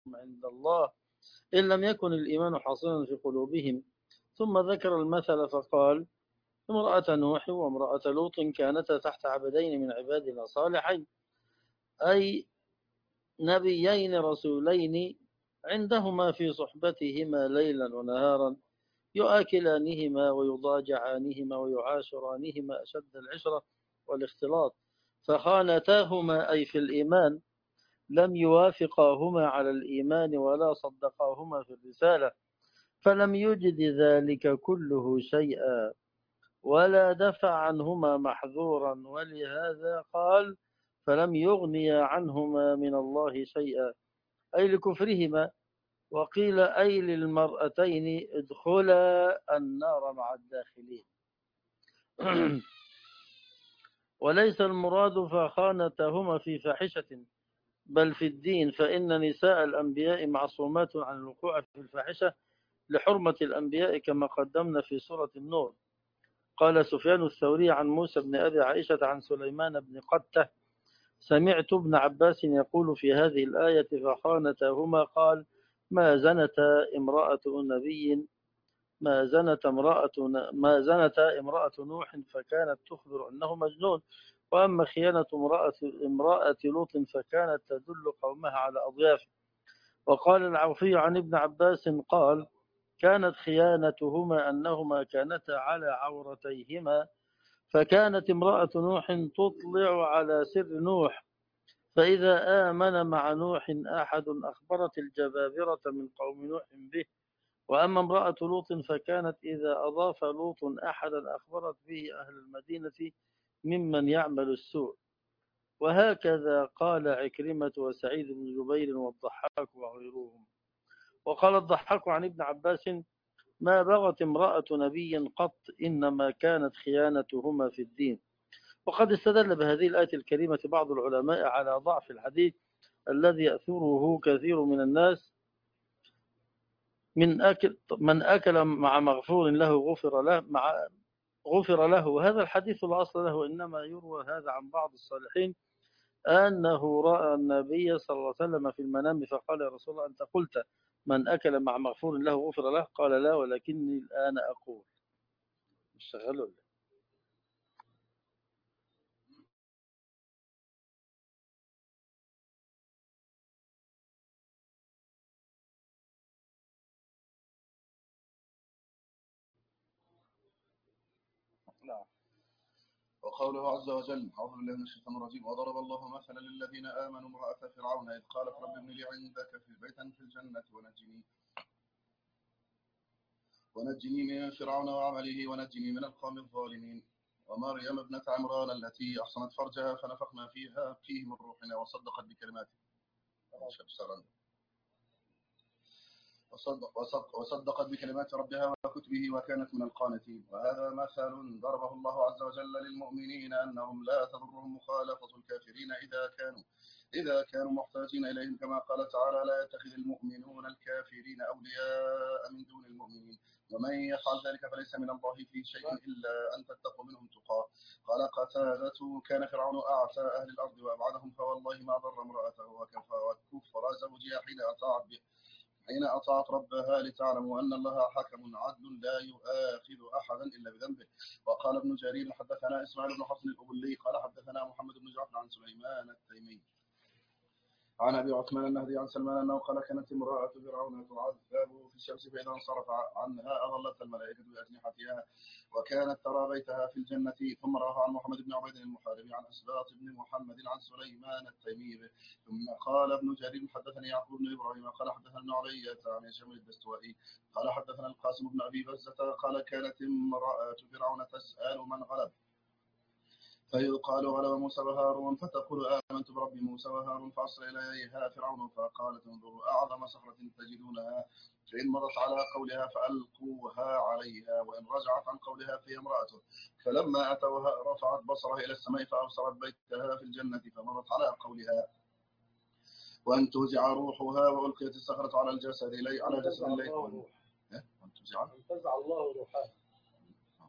عند الله إن لم يكن الإيمان حاصلا في قلوبهم. ثم ذكر المثل فقال: امرأة نوح وامرأة لوط كانتا تحت عبدين من عبادنا صالحين، أي نبيين رسولين، عندهما في صحبتهما ليلا ونهارا، يؤكلانهما ويضاجعانهما ويعاشرانهما أشد العشرة والاختلاط، فخانتاهما أي في الإيمان، لم يوافقاهما على الإيمان ولا صدقاهما في الرسالة، فلم يجد ذلك كله شيئا ولا دفع عنهما محذورا، ولهذا قال: فلم يغني عنهما من الله شيئا، أي لكفرهما. وقيل أي للمرأتين ادخلا النار مع الداخلين. وليس المراد فخانتهما في فاحشة، بل في الدين، فإن نساء الأنبياء معصومات عن الوقوع في الفاحشة لحرمة الأنبياء كما قدمنا في سورة النور. قال سفيان الثوري عن موسى بن أبي عائشة عن سليمان بن قتة: سمعت ابن عباس يقول في هذه الآية فخانتاهما، قال: ما زنتا امرأة نبي ما زنتا امرأة نوح فكانت تخبر أنه مجنون، وأما خيانة امرأة لوط فكانت تدل قومها على أضيافه. وقال العوفي عن ابن عباس قال: كانت خيانتهما أنهما كانتا على عورتيهما، فكانت امرأة نوح تطلع على سر نوح، فإذا آمن مع نوح أحد أخبرت الجبابرة من قوم نوح به. وأما امرأة لوط فكانت إذا أضاف لوط أحدا أخبرت به أهل المدينة ممن يعمل السوء. وهكذا قال عكرمة وسعيد بن جبير والضحاك وغيرهم. وقال الضحاك عن ابن عباس: ما بغت امرأة نبي قط، إنما كانت خيانتهما في الدين. وقد استدل بهذه الآية الكريمة بعض العلماء على ضعف الحديث الذي يأثره كثير من الناس: من أكل مع مغفور له غفر له. وهذا الحديث لا أصل له، إنما يروى هذا عن بعض الصالحين أنه رأى النبي صلى الله عليه وسلم في المنام فقال: يا رسول الله، أنت قلت من أكل مع مغفور له غفر له؟ قال: لا، ولكني الآن أقول. مش شغال ولا؟ نعم. وقوله عز وجل: أعوذ بالله من الشيطان الرجيم: وضرب الله مثلا للذين آمنوا امرأة فرعون إذ قالت رب ابن لي عندك في بيتا في الجنة ونجني من فرعون وعمله ونجني من القوم الظالمين. ومريم ابنة عمران التي أحصنت فرجها فنفخنا فيه من روحنا وصدقت بكلماته وصدقت بكلمات ربها وكتبه وكانت من القانتين. وهذا مثل ضربه الله عز وجل للمؤمنين أنهم لا تضرهم مخالفة الكافرين إذا كانوا محتاجين إليهم، كما قال تعالى: لا يتخذ المؤمنون الكافرين أولياء من دون المؤمنين، ومن يفعل ذلك فليس من الله في شيء إلا أن تتقوا منهم تقاه. قال قتادة: كان فرعون أعتى أهل الأرض وأبعدهم، فوالله ما ضر امرأته وكفر زوجها حين أطاعت ربها، لتعلموا أن الله حكم عدل لا يؤاخذ أحدا إلا بذنبه. وقال ابن جرير: حدثنا إسماعيل بن حسن الأبلي قال حدثنا محمد بن جعفر عن سليمان التيمي عن أبي عثمان النهدي عن سلمان أنه قال: كانت امرأة فرعون تعذب في الشمس، فإذا انصرف عنها أظلت الملائكة بأجنحتها، وكانت ترى بيتها في الجنة. ثم رواه عن محمد بن عبيد المحاربي عن أسباط بن محمد عن سليمان التيمي. ثم قال ابن جرير: حدثني يعقوب بن إبراهيم قال حدثنا ابن علية عن هشام الدستوائي قال حدثنا القاسم بن أبي بزة قال: كانت امرأة فرعون تسأل من غلب، فيقال: غلب موسى وهارون، فتقول: آمنت برب موسى وهارون. فأرسل إليها فرعون فقالت: انظروا أعظم صخرة تجدونها، فإن مضت على قولها فألقوها عليها، وإن رجعت عن قولها فهي امرأته. فلما أتوها رفعت بصرها إلى السماء فأبصرت بيتها في الجنة، فمضت على قولها، وأن تنزع روحها وألقيت الصخرة على جسد الليل. وانتزع الله روحها.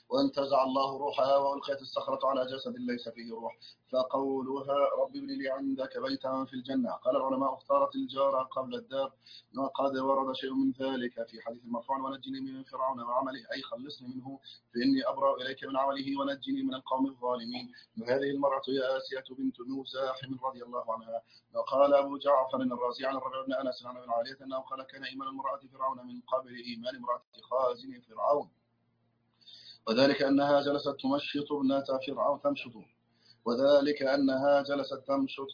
وانتزع الله روحها وألقيت الصخرة على جسد ليس فيه روح. فقولها رب ابن لي عندك بيتا في الجنة. قال العلماء اختارت الجار قبل الدار، وقد ورد شيء من ذلك في حديث مرفوع ونجني من فرعون وعمله، أي خلصني منه فإني أبرأ إليك من عمله ونجني من القوم الظالمين. وهذه المرأة هي آسية بنت مزاحم رضي الله عنها. وقال أبو جعفر الرازي عن الربيع بن أنس عن ابن عالية أنه قال كان إيمان امرأة فرعون من قبل إيمان امرأة خازن فرعون، وذلك أنها جلست تمشط ابنة فرعون تمشط، وذلك أنها جلست تمشط.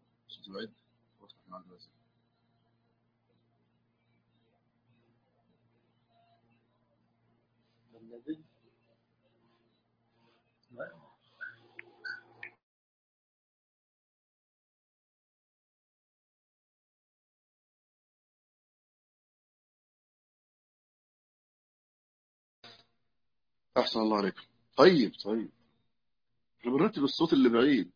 أحسن الله عليكم. طيب احنا بنرتب الصوت اللي بعيد.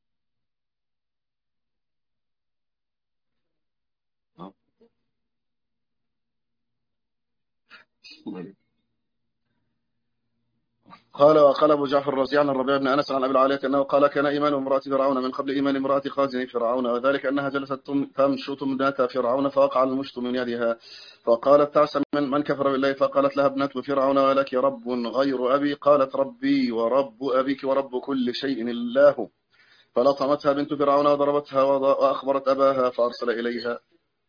وقال أبو جعفر الرازي عن الربيع بن أنس عن أبي العالية أنه قال كان إيمان امرأة فرعون من قبل إيمان امرأة خازن فرعون، وذلك أنها جلست تمشط ابنة فرعون فوقع المشط من يدها، فقالت تعس من كفر بالله، فقالت لها ابنة فرعون ولك رب غير أبي؟ قالت ربي ورب أبيك ورب كل شيء الله. فلطمتها بنت فرعون وضربتها وأخبرت أباها فأرسل إليها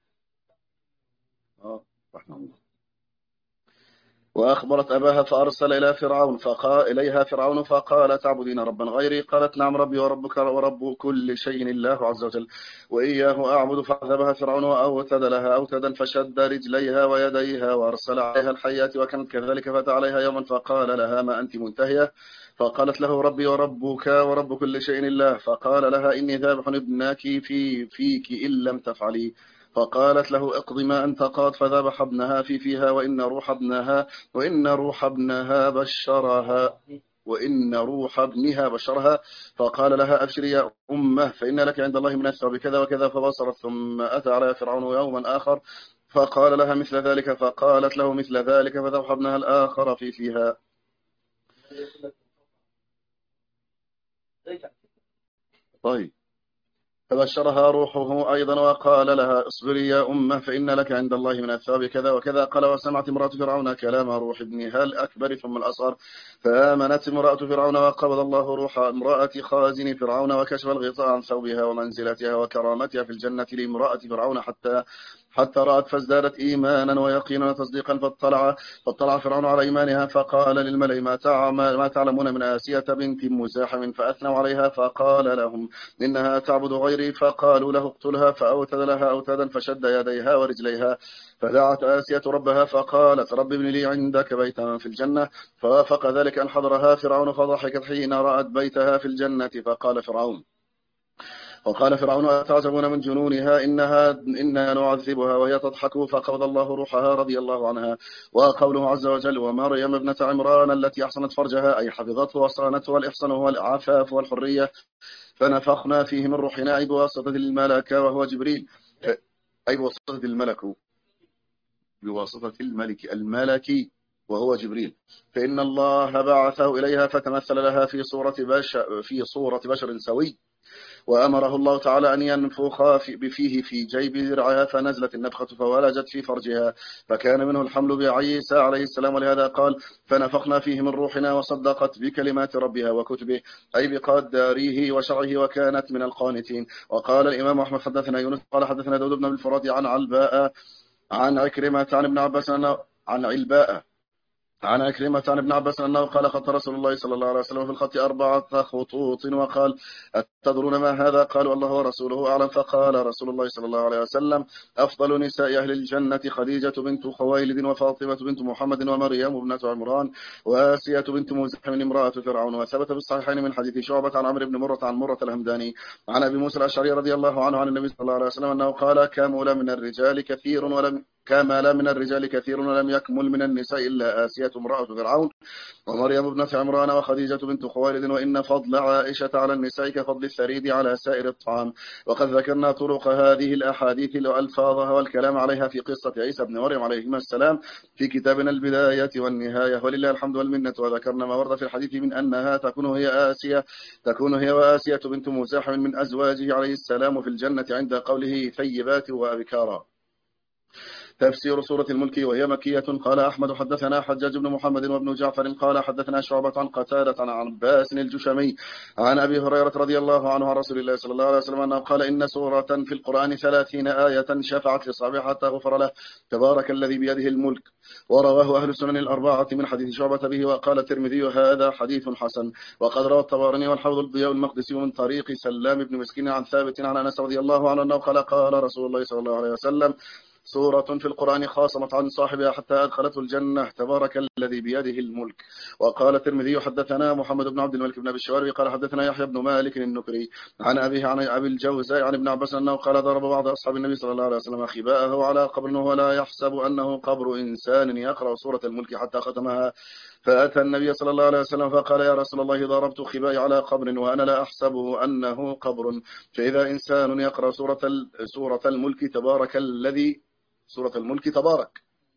وأخبرت أباها فأرسل إليها فرعون فقال تعبدين ربا غيري؟ قالت نعم ربي وربك ورب كل شيء الله عز وجل وإياه أعبد. فعذبها فرعون وأوتد لها أوتدا فشد رجليها ويديها وأرسل عليها الحيات وكانت كذلك، فأتى عليها يوما فقال لها ما أنت منتهية؟ فقالت له ربي وربك ورب كل شيء الله. فقال لها إني ذابح ابنك فيك إن لم تفعلي. فقالت له اقض ما أنت قاض، فذبح ابنها فيها وإن روح ابنها بشرها. فقال لها أبشري يا أمه فإن لك عند الله من الثواب كذا وكذا. فبصرت ثم أتى على فرعون يوما آخر فقال لها مثل ذلك، فقالت له مثل ذلك، فذبح ابنها الآخر فيها. طيب فبشرها روحه أيضا وقال لها اصبري يا أمه فإن لك عند الله من الثواب كذا وكذا. قال وسمعت امرأة فرعون كلام روح ابنها الأكبر ثم الأصغر، فآمنت امرأة فرعون وقبض الله روح امرأة خازن فرعون وكشف الغطاء عن ثوبها ومنزلتها وكرامتها في الجنة لامرأة فرعون حتى رأت فازدادت إيمانا ويقينا وتصديقا. فاطلع فرعون على إيمانها فقال للملأ ما تعلمون من آسية بنت مزاحم؟ فأثنوا عليها فقال لهم إنها تعبد غيري. فقالوا له اقتلها، فأوتد لها أوتادا فشد يديها ورجليها. فدعت آسية ربها فقالت رب ابن لي عندك بيتا في الجنة. فوافق ذلك أن حضرها فرعون فضحكت حين رأت بيتها في الجنة. وقال فرعون أتعجبون من جنونها إنا نعذبها وهي تضحك. فقبض الله روحها رضي الله عنها. وقوله عز وجل ومريم ابنة عمران التي أحصنت فرجها، أي حفظته وصانته، والإحصان هو العفاف والحرية، فنفخنا فيه من روحنا، أي بواسطة الملك وهو جبريل، أي بواسطة الملك وهو جبريل، فإن الله بعثه إليها فتمثل لها في صورة بشر سوي، وأمره الله تعالى أن ينفخ فيه في جيب درعها، فنزلت النفخة فولجت في فرجها، فكان منه الحمل بعيسى عليه السلام. ولهذا قال فنفخنا فيه من روحنا، وصدقت بكلمات ربها وكتبه، أي بقدره وشرعه، وكانت من القانتين. وقال الإمام أحمد حدثنا يونس قال حدثنا داود بن بالفرات عن علباء عن عكرمة عن ابن عباس عن عكرمة عن ابن عباس أنه قال خط رسول الله صلى الله عليه وسلم في الخط 4 خطوط، وقال أتدرون ما هذا؟ قالوا الله ورسوله أعلم. فقال رسول الله صلى الله عليه وسلم أفضل نساء أهل الجنة خديجة بنت خويلد وفاطمة بنت محمد ومريم ابنة عمران وآسية بنت مزاحم امرأة فرعون. وثبت في الصحيحين من حديث شعبة عن عمرو بن مرة عن مرة الهمداني عن أبي موسى الأشعري رضي الله عنه عن النبي صلى الله عليه وسلم أنه قال كمل من الرجال كمل من الرجال كثير ولم يكمل من النساء إلا آسية امرأة فرعون ومريم ابنة عمران وخديجة بنت خويلد. وإن فضل عائشة على النساء كفضل الثريد على سائر الطعام. وقد ذكرنا طرق هذه الأحاديث وألفاظها والكلام عليها في قصة عيسى بن مريم عليهما السلام في كتابنا البداية والنهاية ولله الحمد والمنة. وذكرنا ما ورد في الحديث من أنها تكون هي وآسية بنت مزاحم من أزواجه عليه السلام في الجنة عند قوله ثيبات وأبكارا. تفسير سورة الملك وهي مكية. قال أحمد حدثنا حجاج بن محمد وابن جعفر قال حدثنا شعبة عن قتادة عن عباس الجشمي عن أبي هريرة رضي الله عنه عن رسول الله صلى الله عليه وسلم أنه قال إن سورة في القرآن 30 آية شفعت لصاحبها حتى غفر له تبارك الذي بيده الملك. ورواه أهل السنن الأربعة من حديث شعبة به. وقال الترمذي هذا حديث حسن. وقد روى الطبراني والحافظ الضياء المقدسي من طريق سلام بن مسكين عن ثابت عن أنس رضي الله عنه أنه قال رسول الله صلى الله عليه وسلم سورة في القرآن خاصمت عن صاحبها حتى أدخلته الجنة تبارك الذي بيده الملك. وقال الترمذي حدثنا محمد بن عبد الملك بن أبي الشواربي قال حدثنا يحيى بن مالك النكري عن أبيه عن أبي الجوزاء عن ابن عباس أنه قال ضرب بعض أصحاب النبي صلى الله عليه وسلم خباءه على قبر ولا يحسب أنه قبر إنسان يقرأ سورة الملك حتى ختمها. فأتى النبي صلى الله عليه وسلم فقال يا رسول الله ضربت خبائي على قبر وأنا لا أحسبه أنه قبر. فإذا إنسان يقرأ سورة الملك تبارك الذي سورة الملك تبارك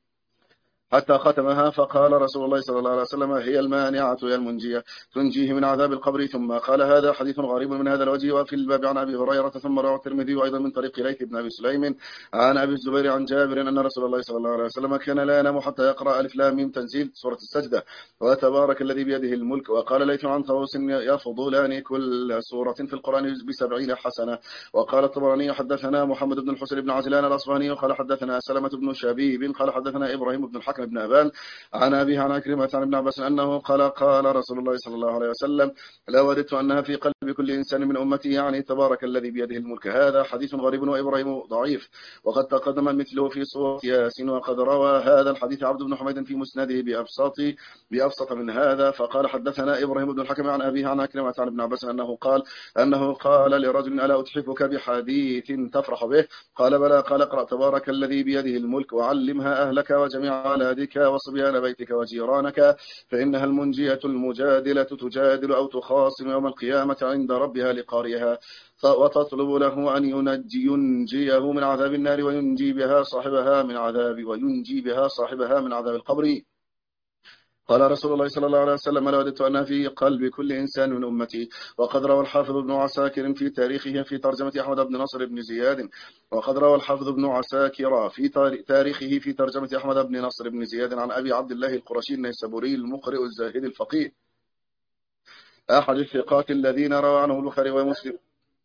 حتى ختمها. فقال رسول الله صلى الله عليه وسلم هي المانعة هي المنجية تنجيه من عذاب القبر. ثم قال هذا حديث غريب من هذا الوجه. وفي الباب عن أبي هريرة ثم روى الترمذي أيضا من طريق ليث بن أبي سليم عن أبي الزبير عن جابر أن رسول الله صلى الله عليه وسلم كان لا ينام حتى يقرأ ألف لام ميم تنزيل سورة السجدة وتبارك الذي بيده الملك. وقال ليث عن طاووس يفضلان كل سورة في القرآن ب70 حسنة. وقال الطبراني حدثنا محمد بن الحسين بن عجلان الأصبهاني قال حدثنا سلمة بن شبيب قال حدثنا إبراهيم بن الحكم بن أبان عن أبيه عن عكرمة عن ابن عباس أنه قال رسول الله صلى الله عليه وسلم لا وددت أنها في قلب كل إنسان من أمتي يعني تبارك الذي بيده الملك. هذا حديث غريب وإبراهيم ضعيف. وقد تقدم مثله في سورة ياسين. وقد روى هذا الحديث عبد بن حميد في مسنده بأبسط من هذا. فقال حدثنا إبراهيم بن الحكم عن أبيه عن عكرمة عن ابن عباس أنه قال لرجل ألا أتحفك بحديث تفرح به قال بلى قال اقرأ تبارك الذي بيده الملك وعلمها أهلك وجميع أولادك وصبيان بيتك وجيرانك فإنها المنجية المجادلة تجادل أو تخاصم يوم القيامة عند ربها لقارئها وتطلب له أن ينجيه من عذاب النار وينجي بها صاحبها من عذاب القبر. قال رسول الله صلى الله عليه وسلم لوددت أن في قلب كل إنسان من أمتي. وقد روى الحافظ ابن عساكر في تاريخه في ترجمة أحمد بن نصر بن زياد. وقد روى الحافظ ابن عساكر في تاريخه في ترجمة أحمد بن نصر بن زياد عن أبي عبد الله القرشي النيسابوري المقرئ الزاهد الفقيه أحد الثقات الذين روى عنه البخاري ومسلم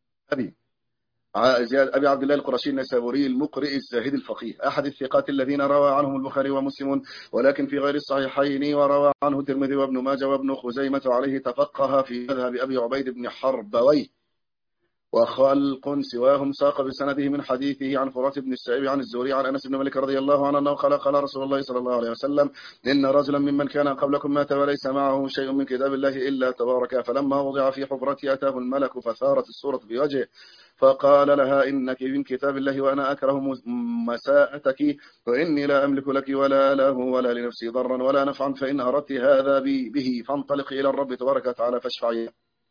أبي عبد الله القرشي النيسابوري المقرئ الزاهد الفقيه أحد الثقات الذين روى عنهم البخاري ومسلم ولكن في غير الصحيحين. وروى عنه الترمذي وابن ماجه وابن خزيمة عليه تفقه في مذهب أبي عبيد بن حربوي وخلق سواهم ساق بسنده من حديثه عن فرات بن السائب عن الزهري عن أنس بن مالك رضي الله عنه قال رسول الله صلى الله عليه وسلم إن رجلا ممن كان قبلكم مات وليس معه شيء من كتاب الله إلا تبارك فلما وضع في حفرته أتاه الملك فثارت السورة بوجهه فقال لها إنك من كتاب الله وأنا أكره مساءتك وإني لا أملك لك ولا له ولا لنفسي ضرا ولا نفعا فإن أردت هذا به فانطلق إلى الرب تبارك وتعالى فاشفعي.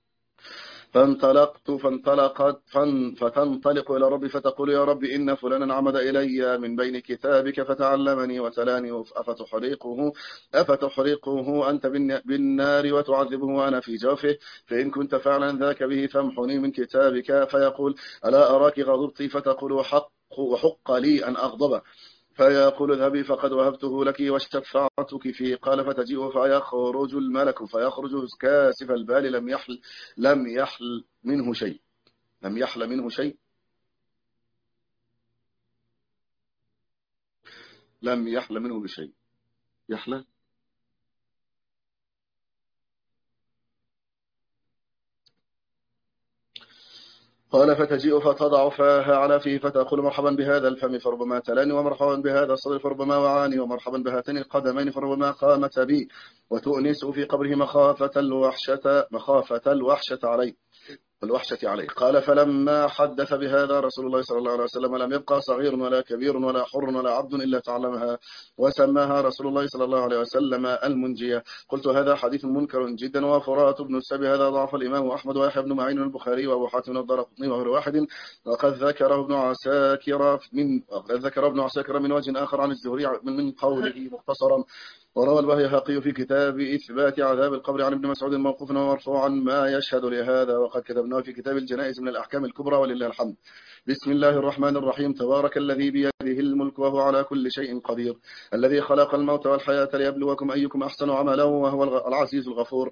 فتنطلق إلى ربي فتقول يا رب إن فلانا عمد إلي من بين كتابك فتعلمني وتلاني أفتحرقه أنت بالنار وتعذبه وأنا في جوفه فإن كنت فعلا ذاك به فامحني من كتابك فيقول ألا أراك غضبت فتقول وحق لي أن أغضب فيقول اذهبي فقد وهبته لك وشفعتك فيه قال فتجيء فيخرج الملك فيخرج كاسف البال لم يحل منه بشيء يحلى قال فتجيء فتضع فاها على فيه فتقول مرحبا بهذا الفم فربما تلاني ومرحبا بهذا الصدر فربما وعاني ومرحبا بهاتين القدمين فربما قامت بي وتؤنس في قبره مخافة الوحشة عليه الوحشة عليه. قال فلما حدث بهذا رسول الله صلى الله عليه وسلم لم يبقى صغير ولا كبير ولا حر ولا عبد إلا تعلمها، وسماها رسول الله صلى الله عليه وسلم المنجية. قلت هذا حديث منكر جدا. وفرات بن السبي هذا ضعف الإمام أحمد ويحيى بن معين البخاري وأبو حاتم الدارقطني وغير واحد. وقد ذكر ابن عساكر من وجه آخر عن الزهري من قوله مختصرا. وروى البيهقي في كتاب إثبات عذاب القبر عن ابن مسعود موقوفا ومرفوعا ما يشهد لهذا، وقد كتبناه في كتاب الجنائز من الأحكام الكبرى ولله الحمد. بسم الله الرحمن الرحيم. تبارك الذي بيده الملك وهو على كل شيء قدير، الذي خلق الموت والحياة ليبلوكم أيكم أحسن عملا وهو العزيز الغفور،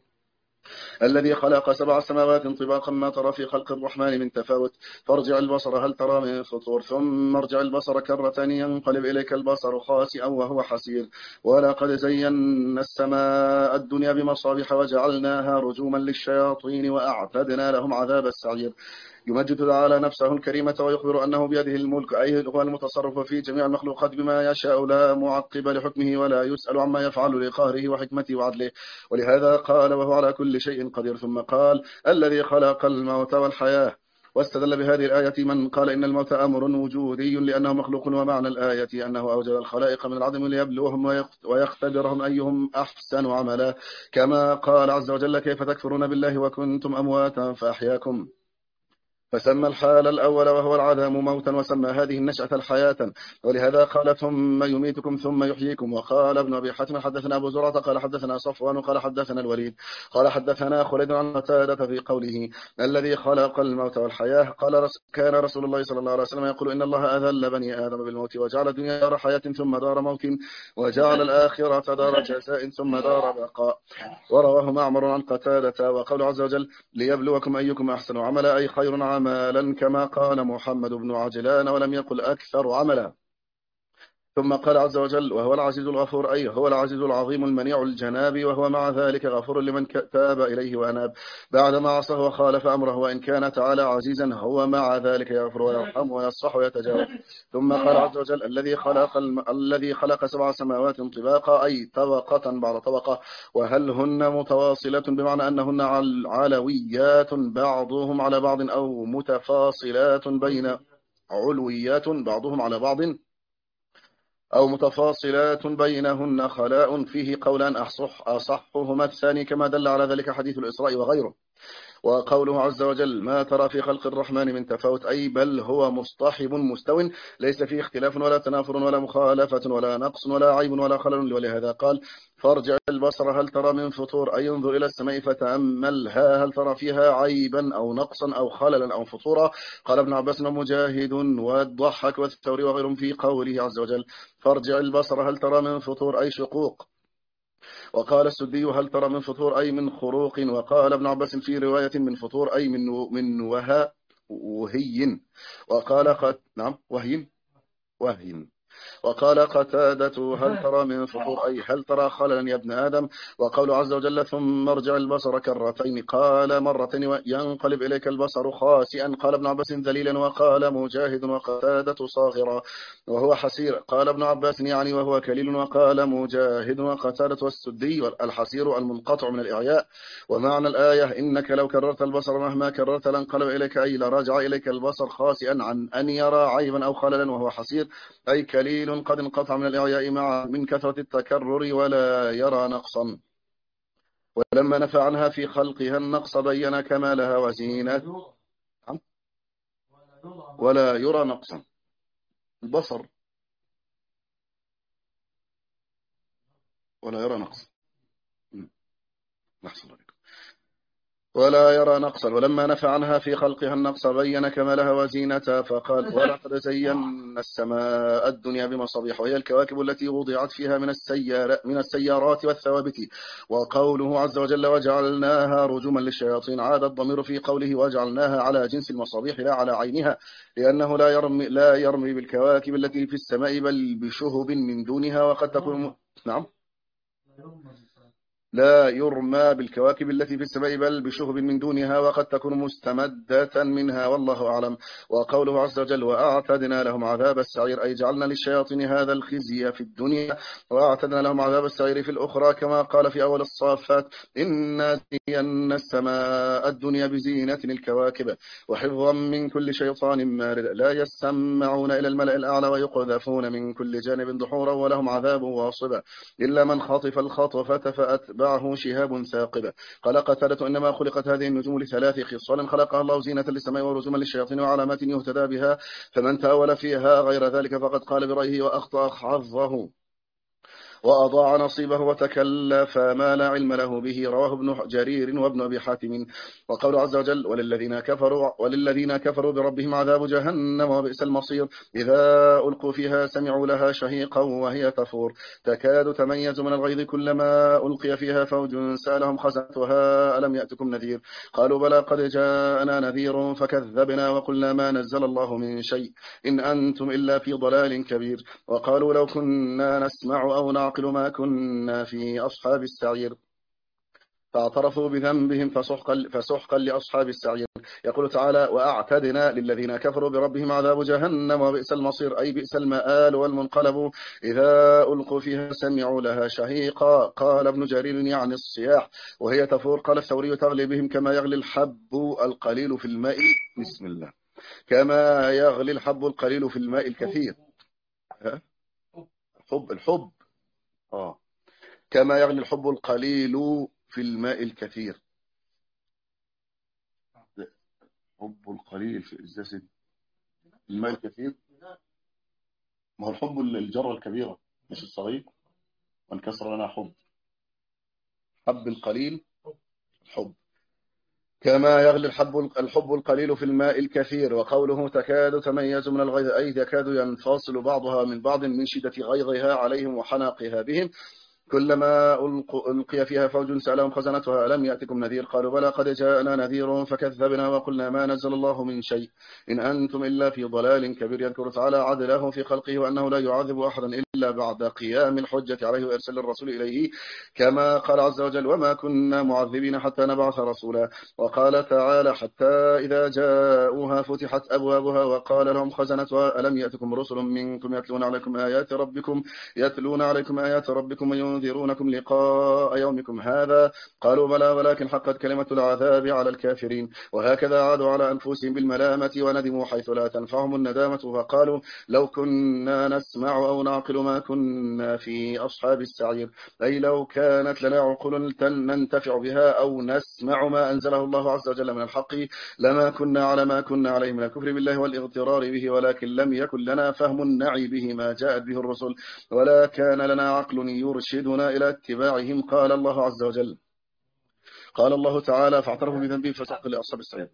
الذي خلق 7 سماوات طباقا ما ترى في خلق الرحمن من تفاوت، فارجع البصر هل ترى من فطور، ثم ارجع البصر كرتين ينقلب إليك البصر خاسئا وهو حسير، ولقد زينا السماء الدنيا بمصابيح وجعلناها رجوما للشياطين وأعتدنا لهم عذاب السعير. يمجد تعالى نفسه الكريمة ويخبر أنه بيده الملك، أي هو المتصرف في جميع المخلوقات بما يشاء لا معقب لحكمه ولا يسأل عما يفعل لقهره وحكمته وعدله، ولهذا قال وهو على كل شيء قدير. ثم قال الذي خلق الموت والحياة. واستدل بهذه الآية من قال إن الموت أمر وجودي لأنه مخلوق، ومعنى الآية أنه أوجد الخلائق من العدم ليبلوهم ويختبرهم أيهم أحسن عملا، كما قال عز وجل كيف تكفرون بالله وكنتم أمواتا فأحياكم. فسمى الحال الأول وهو العدم موتا، وسمى هذه النشأة الحياة، ولهذا قال ثم يميتكم ثم يحييكم. وقال ابن أبي حاتم حدثنا أبو زرعة قال حدثنا صفوان قال حدثنا الوليد قال حدثنا خالد عن قتادة في قوله الذي خلق الموت والحياة. قال كان رسول الله صلى الله عليه وسلم يقول إن الله أذل بني آدم بالموت وجعل الدنيا دار حياة ثم دار موت، وجعل الآخرة دار جزاء ثم دار بقاء. ورواه معمر عن قتادة. وقول عز وجل ليبلوكم أيكم أحسن عملا أي خير عملا، كما قال محمد بن عجلان ولم يقل أكثر عملا. ثم قال عز وجل وهو العزيز الغفور أي هو العزيز العظيم المنيع الجناب، وهو مع ذلك غفور لمن تاب إليه وأناب بعدما عصاه وخالف أمره، وإن كان تعالى عزيزا هو مع ذلك يغفر ويرحم ويصفح ويتجاوز. ثم قال عز وجل الذي خلق 7 سماوات طباقا أي طبقة بعد طبقة، وهل هن متواصلة بمعنى أنهن علويات بعضهم على بعض أو متفاصلات بين علويات بعضهم على بعض أو متفاصلات بينهن خلاء، فيه قولان أصحهما الثاني كما دل على ذلك حديث الإسراء وغيره. وقوله عز وجل ما ترى في خلق الرحمن من تفاوت أي بل هو مصطحب مستو ليس فيه اختلاف ولا تنافر ولا مخالفة ولا نقص ولا عيب ولا خلل، ولهذا قال فارجع البصر هل ترى من فطور أي انظر إلى السماء فتأملها هل ترى فيها عيبا أو نقصا أو خللا أو فطورا. قال ابن عباس ومجاهد والضحك والثوري وغيرهم في قوله عز وجل فارجع البصر هل ترى من فطور أي شقوق. وقال السدي هل ترى من فطور أي من خروق. وقال ابن عباس في رواية من فطور أي من وهي. وقال نعم وهي. وقال قتادة هل ترى من فطور أي هل ترى خللا يا ابن آدم. وقول عز وجل ثم ارجع البصر كرتين قال مرتين ينقلب إليك البصر خاسئا. قال ابن عباس ذليلا. وقال مجاهد وقتادة صاغرا وهو حسير. قال ابن عباس يعني وهو كليل. وقال مجاهد وقتادة والسدي الحسير المنقطع من الإعياء. ومعنى الآية إنك لو كررت البصر مهما كررت لانقلب إليك أي لرجع إليك البصر خاسئا عن أن يرى عيبا أو خللا، وهو حسير أي كليل قد انقطع من الإعياء مع من كثرة التكرر ولا يرى نقصا. ولما نفى عنها في خلقها النقص بين كمالها وزينة ولا يرى نقصا. البصر ولا يرى نقصا نحصل عليكم ولا يرى نقصا. ولما نفى عنها في خلقها النقص بين كمالها وزينتها فقال ولقد زينا السماء الدنيا بمصابيح، وهي الكواكب التي وضعت فيها من السيارات والثوابت. وقوله عز وجل وجعلناها رجوما للشياطين عاد الضمير في قوله وجعلناها على جنس المصابيح لا على عينها، لأنه لا يرمي بالكواكب التي في السماء بل بشهب من دونها. وقد تكون نعم لا يرمى بالكواكب التي في السماء بل بشهب من دونها وقد تكون مستمدة منها والله أعلم. وقوله عز وجل وأعتدنا لهم عذاب السعير أي جعلنا للشياطين هذا الخزي في الدنيا وأعتدنا لهم عذاب السعير في الأخرى كما قال في أول الصافات إنا زينا السماء الدنيا بزينة الكواكب وحفظا من كل شيطان مارد لا يسمعون إلى الملأ الأعلى ويقذفون من كل جانب دحورا ولهم عذاب واصب إلا من خطف الخطفة فأتبعه شهاب ثاقب. قال قتادة إنما خلقت هذه النجوم لثلاث خصال خلقها الله زينة للسماء ورجوما للشياطين وعلامات يهتدى بها فمن تأول فيها غير ذلك فقد قال برأيه وأخطأ حظه وأضاع نصيبه وتكلف ما لا علم له به. رواه ابن جرير وابن أبي حاتم. وقول عز وجل وللذين كفروا بربهم عذاب جهنم وبئس المصير إذا ألقوا فيها سمعوا لها شهيقا وهي تفور تكاد تميز من الغيظ كلما ألقي فيها فوج سألهم خزنتها ألم يأتكم نذير قالوا بلى قد جاءنا نذير فكذبنا وقلنا ما نزل الله من شيء إن أنتم إلا في ضلال كبير. وقالوا لو كنا نسمع أو نعقل ما كنا في أصحاب السعير فاعترفوا بذنبهم فسحقا لأصحاب السعير. يقول تعالى وأعتدنا للذين كفروا بربهم عذاب جهنم وبئس المصير أي بئس المآل والمنقلب إذا ألقوا فيها سمعوا لها شهيقا. قال ابن جرير يعني الصياح وهي تفور. قال الثوري تغلي بهم كما يغلي الحب القليل في الماء بسم الله كما يغلي الحب القليل في الماء الكثير الحب كما يغلي الحب القليل في الماء الكثير. حب القليل في ازازة الماء الكثير ما هو الحب الجرة الكبيرة مش الصغير وانكسر لنا حب القليل الحب كما يغلي الحب القليل في الماء الكثير. وقوله تكاد تميز من الغيظ أي يكاد ينفصل بعضها من بعض من شدة غيظها عليهم وحناقها بهم كلما ألقي فيها فوج سألهم خزنتها ألم يأتكم نذير قالوا بلى قد جاءنا نذير فكذبنا وقلنا ما نزل الله من شيء إن أنتم إلا في ضلال كبير. يذكر تعالى عدله في خلقه وأنه لا يعذب أحدا إلا بعد قيام الحجة عليه وإرسال الرسول إليه كما قال عز وجل وما كنا معذبين حتى نبعث رسولا. وقال تعالى حتى إذا جاءوها فتحت أبوابها وقال لهم خزنتها ألم يأتكم رسل منكم يتلون عليكم آيات ربكم وينذرونكم لقاء يومكم هذا قالوا بلى ولكن حقت كلمة العذاب على الكافرين. وهكذا عادوا على أنفسهم بالملامة وندموا حيث لا تنفعهم الندامة فقالوا لو كنا نسمع أو نعقل ما كنا في أصحاب السعير أي لو كانت لنا عقول ننتفع بها أو نسمع ما أنزله الله عز وجل من الحق لما كنا على ما كنا عليه من الكفر بالله والاغترار به ولكن لم يكن لنا فهم النعي به ما جاءت به الرسل ولا كان لنا عقل يرشدنا إلى اتباعهم. قال الله عز وجل قال الله تعالى فاعترفوا بذنبهم فسحقا لأصحاب السعير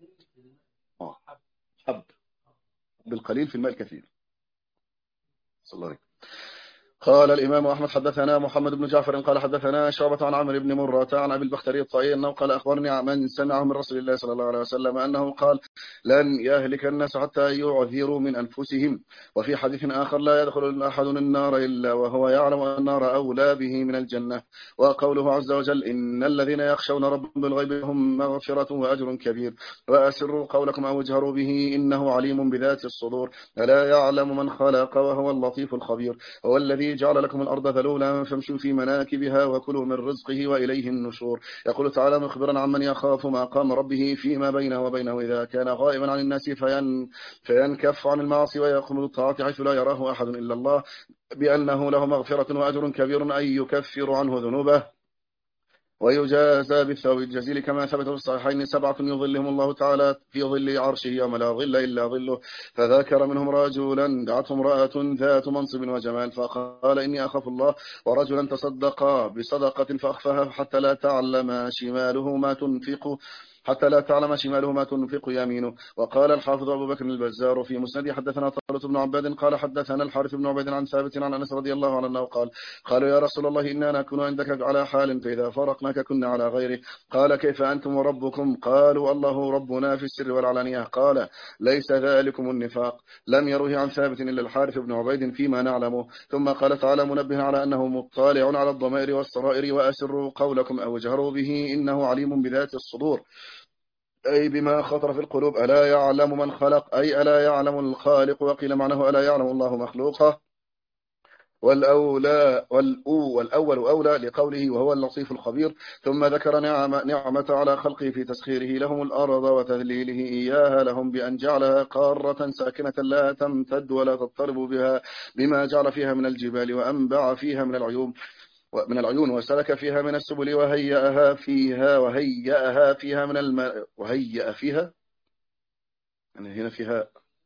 حب بالقليل في الماء الكثير. صلى الله عليه. قال الإمام أحمد حدثنا محمد بن جعفر قال حدثنا شعبة عن عمرو بن مرة عن أبي البختري الطائي أنه قال أخبرني من سمعه من رسول الله صلى الله عليه وسلم أنه قال لن يهلك الناس حتى يعذروا من أنفسهم. وفي حديث آخر لا يدخل أحد النار إلا وهو يعلم أن النار أولى به من الجنة. وقوله عز وجل إن الذين يخشون ربهم بالغيب هم مغفرة وأجر كبير وأسروا قولكم أو اجهروا به إنه عليم بذات الصدور ألا يعلم من خلق وهو اللطيف الخبير. هو الذي جعل لكم الأرض ذلولا فامشوا في مناكبها وكلوا من رزقه وإليه النشور. يقول تعالى مخبرا عمن يخاف مقام ربه فيما بينه وبينه إذا كان غائبا عن الناس فينكف عن المعاصي ويقوم بالطاعات حيث لا يراه أحد إلا الله بأنه له مغفرة وأجر كبير أي يكفر عنه ذنوبه ويجازى بالثواب الجزيل كما ثبت في الصحيحين 7 يظلهم الله تعالى في ظل عرشه يوم لا ظل إلا ظله فذكر منهم رجلا دعته امرأة ذات منصب وجمال فقال إني أخاف الله ورجلا تصدق بصدقة فأخفاها حتى لا تعلم شماله ما تنفق حتى لا تعلم شماله ما تنفق يمينه. وقال الحافظ أبو بكر البزار في مسند حدثنا طلحة بن عباد قال حدثنا الحارث بن عبيد عن ثابت عن أنس رضي الله عنه أنه قال قالوا يا رسول الله إنا نكون عندك على حال فإذا فرقناك كنا على غيره. قال كيف أنتم وربكم؟ قالوا الله ربنا في السر والعلانية. قال ليس ذلكم النفاق. لم يروه عن ثابت إلا الحارث بن عبيد فيما نعلمه. ثم قال تعالى منبه على أنه مطالع على الضمائر والسرائر وأسروا قولكم أو اجهروا به إنه عليم بذات الصدور، أي بما خطر في القلوب. ألا يعلم من خلق، أي ألا يعلم الخالق. وقيل معناه ألا يعلم الله مخلوقه. والأول أولى لقوله وهو اللطيف الخبير. ثم ذكر نعمة على خلقه في تسخيره لهم الأرض وتذليله إياها لهم بأن جعلها قارة ساكنة لا تمتد ولا تضطرب بها بما جعل فيها من الجبال وأنبع فيها من العيون وسلك فيها من السبل وهيأها فيها من الماء وهيأ فيها يعني هنا فيها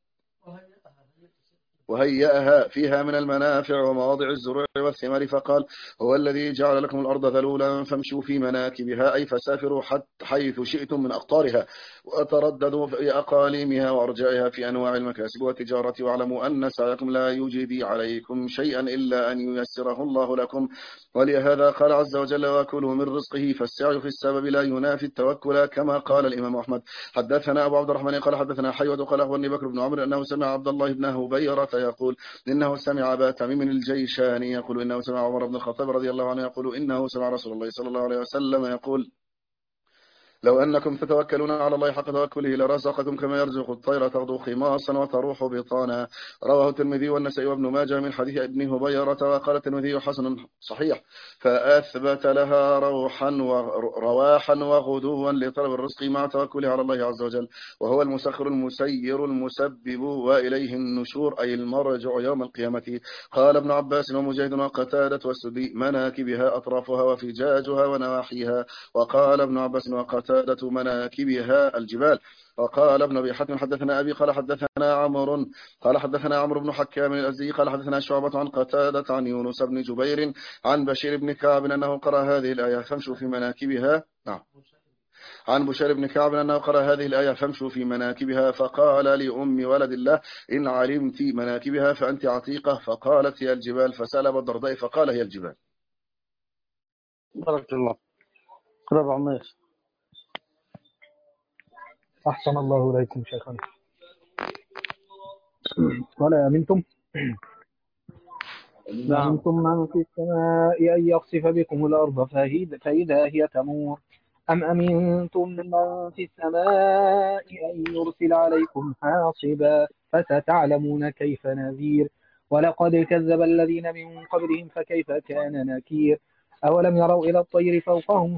وهيأها فيها من المنافع ومواضع الزروع والثمار. فقال هو الذي جعل لكم الأرض ذلولا فامشوا في مناكبها، أي فسافروا حيث شئتم من أقطارها وترددوا في أقاليمها وأرجائها في أنواع المكاسب والتجارة، واعلموا أن سعيكم لا يجدي عليكم شيئا إلا أن ييسره الله لكم. ولهذا قال عز وجل وكلوا من رزقه، فالسعي في السبب لا ينافي التوكل، كما قال الإمام أحمد حدثنا أبو عبد الرحمن قال حدثنا حيوة قال أخبرني بكر بن عمرو أنه سمع عبد الله بن هبيرة يقول إنه سمع أبا تميم الجيشاني يقول إنه سمع عمر بن الخطاب رضي الله عنه يقول إنه سمع رسول الله صلى الله عليه وسلم يقول لو أنكم تتوكلون على الله حق توكله لرزقكم كما يرزق الطير تغدو خماصا وتروح بطانا. رواه الترمذي والنسائي وابن ماجه من حديث ابن هبيرة. وقال الترمذي حسن صحيح، فأثبت لها رواحا وغدوا لطلب الرزق مع توكله على الله عز وجل، وهو المسخر المسير المسبب وإليه النشور، أي المرجع يوم القيامة. قال ابن عباس ومجاهد وقتادة والسدي مناكبها أطرافها وفجاجها ونواحيها. وقال ابن عباس وقتادة مناكبها الجبال. وقال ابن أبي حاتم حدثنا أبي قال حدثنا عمرو بن حكام الأزدي قال حدثنا شعبة عن قتادة عن يونس بن جبير عن بشير بن كعب أنه قرأ هذه الآية فامشوا في مناكبها. نعم، عن بشير بن كعب أنه قرأ هذه الآية فامشوا في مناكبها، فقال لأم ولد الله إن علمت مناكبها فأنت عتيقة، فقالت هي الجبال، فسأل أبو الدرداء فقال هي الجبال. بارك الله. قرب عمير. أحسن الله إليكم شيخنا. ولا أمنتم أمنتم من في السماء أن يخسف بكم الأرض فإذا هي تمور أم أمنتم من في السماء أن يرسل عليكم حاصبا فستعلمون كيف نذير. ولقد كذب الذين من قبلهم فكيف كان نكير. أولم يروا إلى الطير فوقهم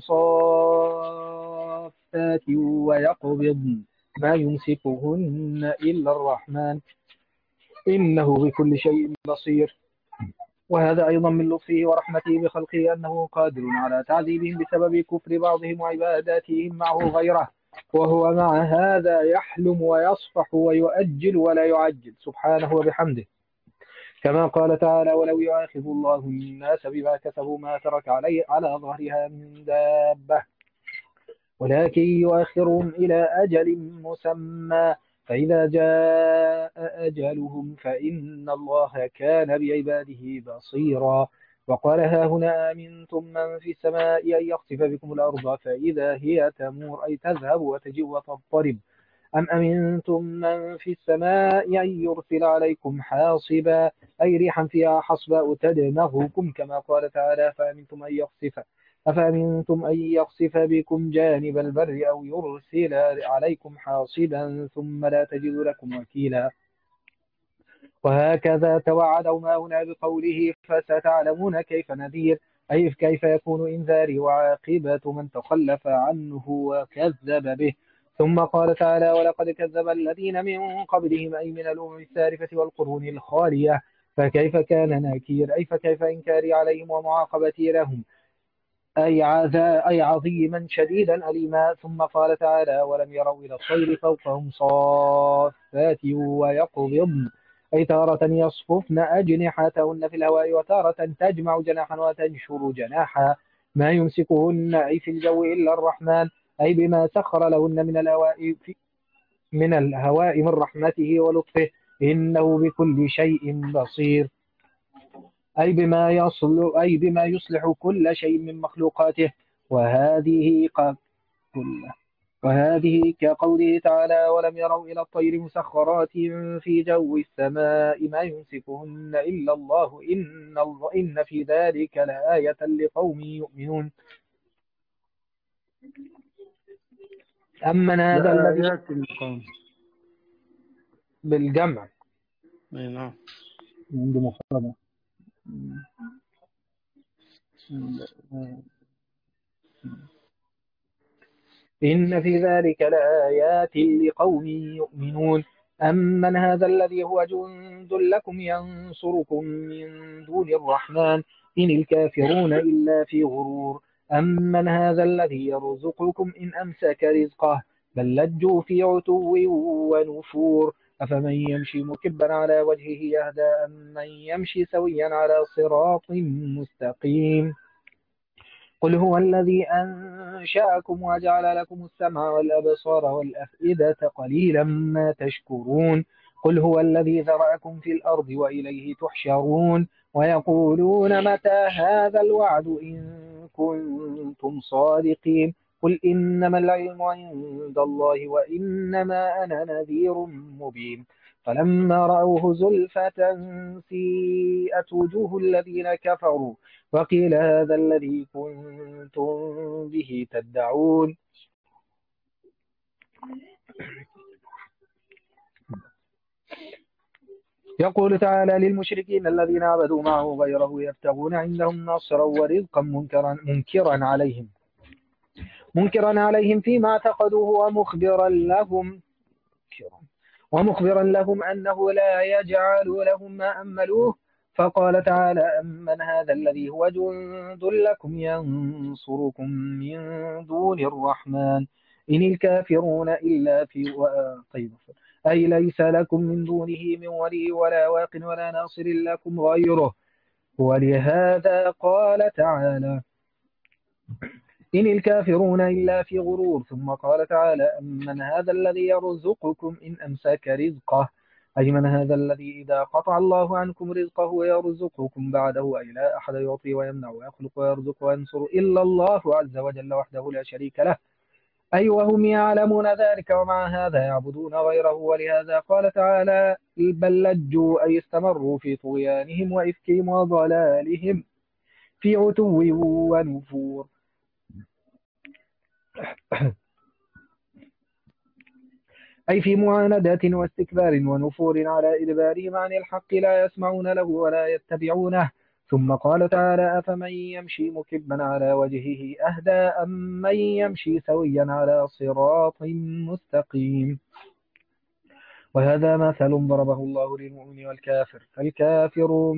صافات ويقبضن ما يمسكهن إلا الرحمن إنه بكل شيء بصير. وهذا أيضا من لطفه ورحمته بخلقه أنه قادر على تعذيبهم بسبب كفر بعضهم وعباداتهم معه غيره، وهو مع هذا يحلم ويصفح ويؤجل ولا يعجل سبحانه وبحمده، كما قال تعالى ولو يؤاخذ الله الناس بما كسبوا ما ترك على ظهرها من دابة ولكن يؤخرهم إلى أجل مسمى فإذا جاء أجلهم فإن الله كان بعباده بصيرا. وقال ها هنا آمنتم من في السماء أن يخسف بكم الأرض فإذا هي تمور أي تذهب وتجيء وتضطرب. أم أمنتم من في السماء أن يرسل عليكم حاصبا أي ريحا فيها حصباء تدمغكم كما قال تعالى أفأمنتم أن يخسف بكم جانب البر أو يرسل عليكم حاصبا ثم لا تجدوا لكم وكيلا. وهكذا توعدوا ما هنا بقوله فستعلمون كيف نذير أي كيف يكون إنذاري وعاقبة من تخلف عنه وكذب به. ثم قال تعالى ولقد كذب الذين من قبلهم أي من الأمم السالفة والقرون الخالية فكيف كان نكير أي فكيف إنكاري عليهم ومعاقبتي لهم أي عظيما شديدا أليما. ثم قال تعالى ولم يروا إلى الطير فوقهم صافات ويقبضن أي تارة يصففن أجنحتهن في الهواء وتارة تجمع جناحا وتنشر جناحا ما يمسكهن أي في الجو إلا الرحمن أي بما سخر لهن من الهواء من رحمته ولطفه، إنه بكل شيء بصير. أي بما يصلح كل شيء من مخلوقاته. وهذه كل وهذه كقوله تعالى: ولم يروا إلى الطير مسخرات في جو السماء ما يمسكهن إلا الله إن في ذلك لآية لقوم يؤمنون. أمن هذا الذي لآيات لقوم. بالجمع أي نعم. عند مفردة. إن في ذلك لآيات لقوم يؤمنون. أمن هذا الذي هو جند لكم ينصركم من دون الرحمن إن الكافرون إلا في غرور. أمن هذا الذي يرزقكم إن أمسك رزقه بل لجوا في عتو ونفور. أفمن يمشي مكبا على وجهه يهدى أمن يمشي سويا على صراط مستقيم. قل هو الذي أنشأكم وجعل لكم السمع والأبصار والأفئدة قليلا ما تشكرون. قل هو الذي ذرأكم في الأرض وإليه تحشرون. ويقولون متى هذا الوعد إن كنتم صادقين. قل إنما العلم عند الله وإنما أنا نذير مبين. فلما رأوه زلفة سيئت وجوه الذين كفروا وقيل هذا الذي كنتم به تدعون. يقول تعالى للمشركين الذين عبدوا معه غيره يبتغون عندهم نصرا ورزقا منكرا عليهم فيما اعتقدوه ومخبرا لهم أنه لا يجعل لهم ما أملوه. فقال تعالى: أمن هذا الذي هو جند لكم ينصركم من دون الرحمن إن الكافرون إلا في طيب. أي ليس لكم من دونه من ولي ولا واق ولا ناصر لكم غيره. ولهذا قال تعالى: إن الكافرون إلا في غرور. ثم قال تعالى: أمن هذا الذي يرزقكم إن أمسك رزقه. أي من هذا الذي إذا قطع الله عنكم رزقه يرزقكم بعده. أي لا أحد يعطي ويمنع ويخلق ويرزق وينصر إلا الله عز وجل وحده لا شريك له. أي وهم يعلمون ذلك ومع هذا يعبدون غيره. ولهذا قال تعالى: بل لجوا أي استمروا في طغيانهم وإفكهم وضلالهم في عتو ونفور. أي في معاندة واستكبار ونفور على إدبارهم عن الحق لا يسمعون له ولا يتبعونه. ثم قال تعالى: أفمن يمشي مكبا على وجهه أهدى أمن يمشي سويا على صراط مستقيم. وهذا مثل ضربه الله للمؤمن والكافر. فالكافر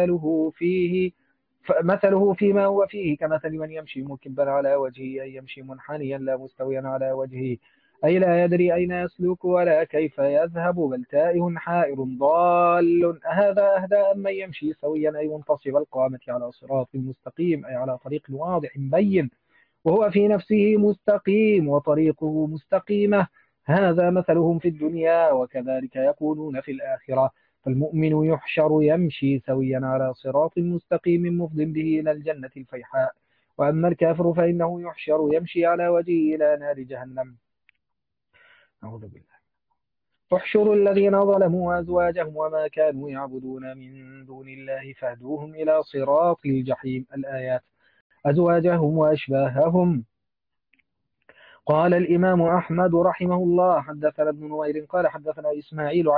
مثله فيما هو فيه كمثل من يمشي مكبا على وجهه أي يمشي منحنيا لا مستويا على وجهه. أي لا يدري أين يسلك ولا كيف يذهب بل تائه حائر ضال. هذا أهدى أمن يمشي سويا أي منتصب القامة على صراط مستقيم أي على طريق واضح بين وهو في نفسه مستقيم وطريقه مستقيمة. هذا مثلهم في الدنيا وكذلك يكونون في الآخرة. فالمؤمن يحشر يمشي سويا على صراط مستقيم مفض به إلى الجنة الفيحاء. وأما الكافر فإنه يحشر يمشي على وجهه إلى نار جهنم. أعوذ بالله. احشروا الذين ظلموا وأزواجهم وما كانوا يعبدون من دون الله فاهدوهم إلى صراط الجحيم. الآيات. أزواجهم وأشباههم. قال الإمام أحمد رحمه الله: حدثنا ابن نوير قال حدثنا إسماعيل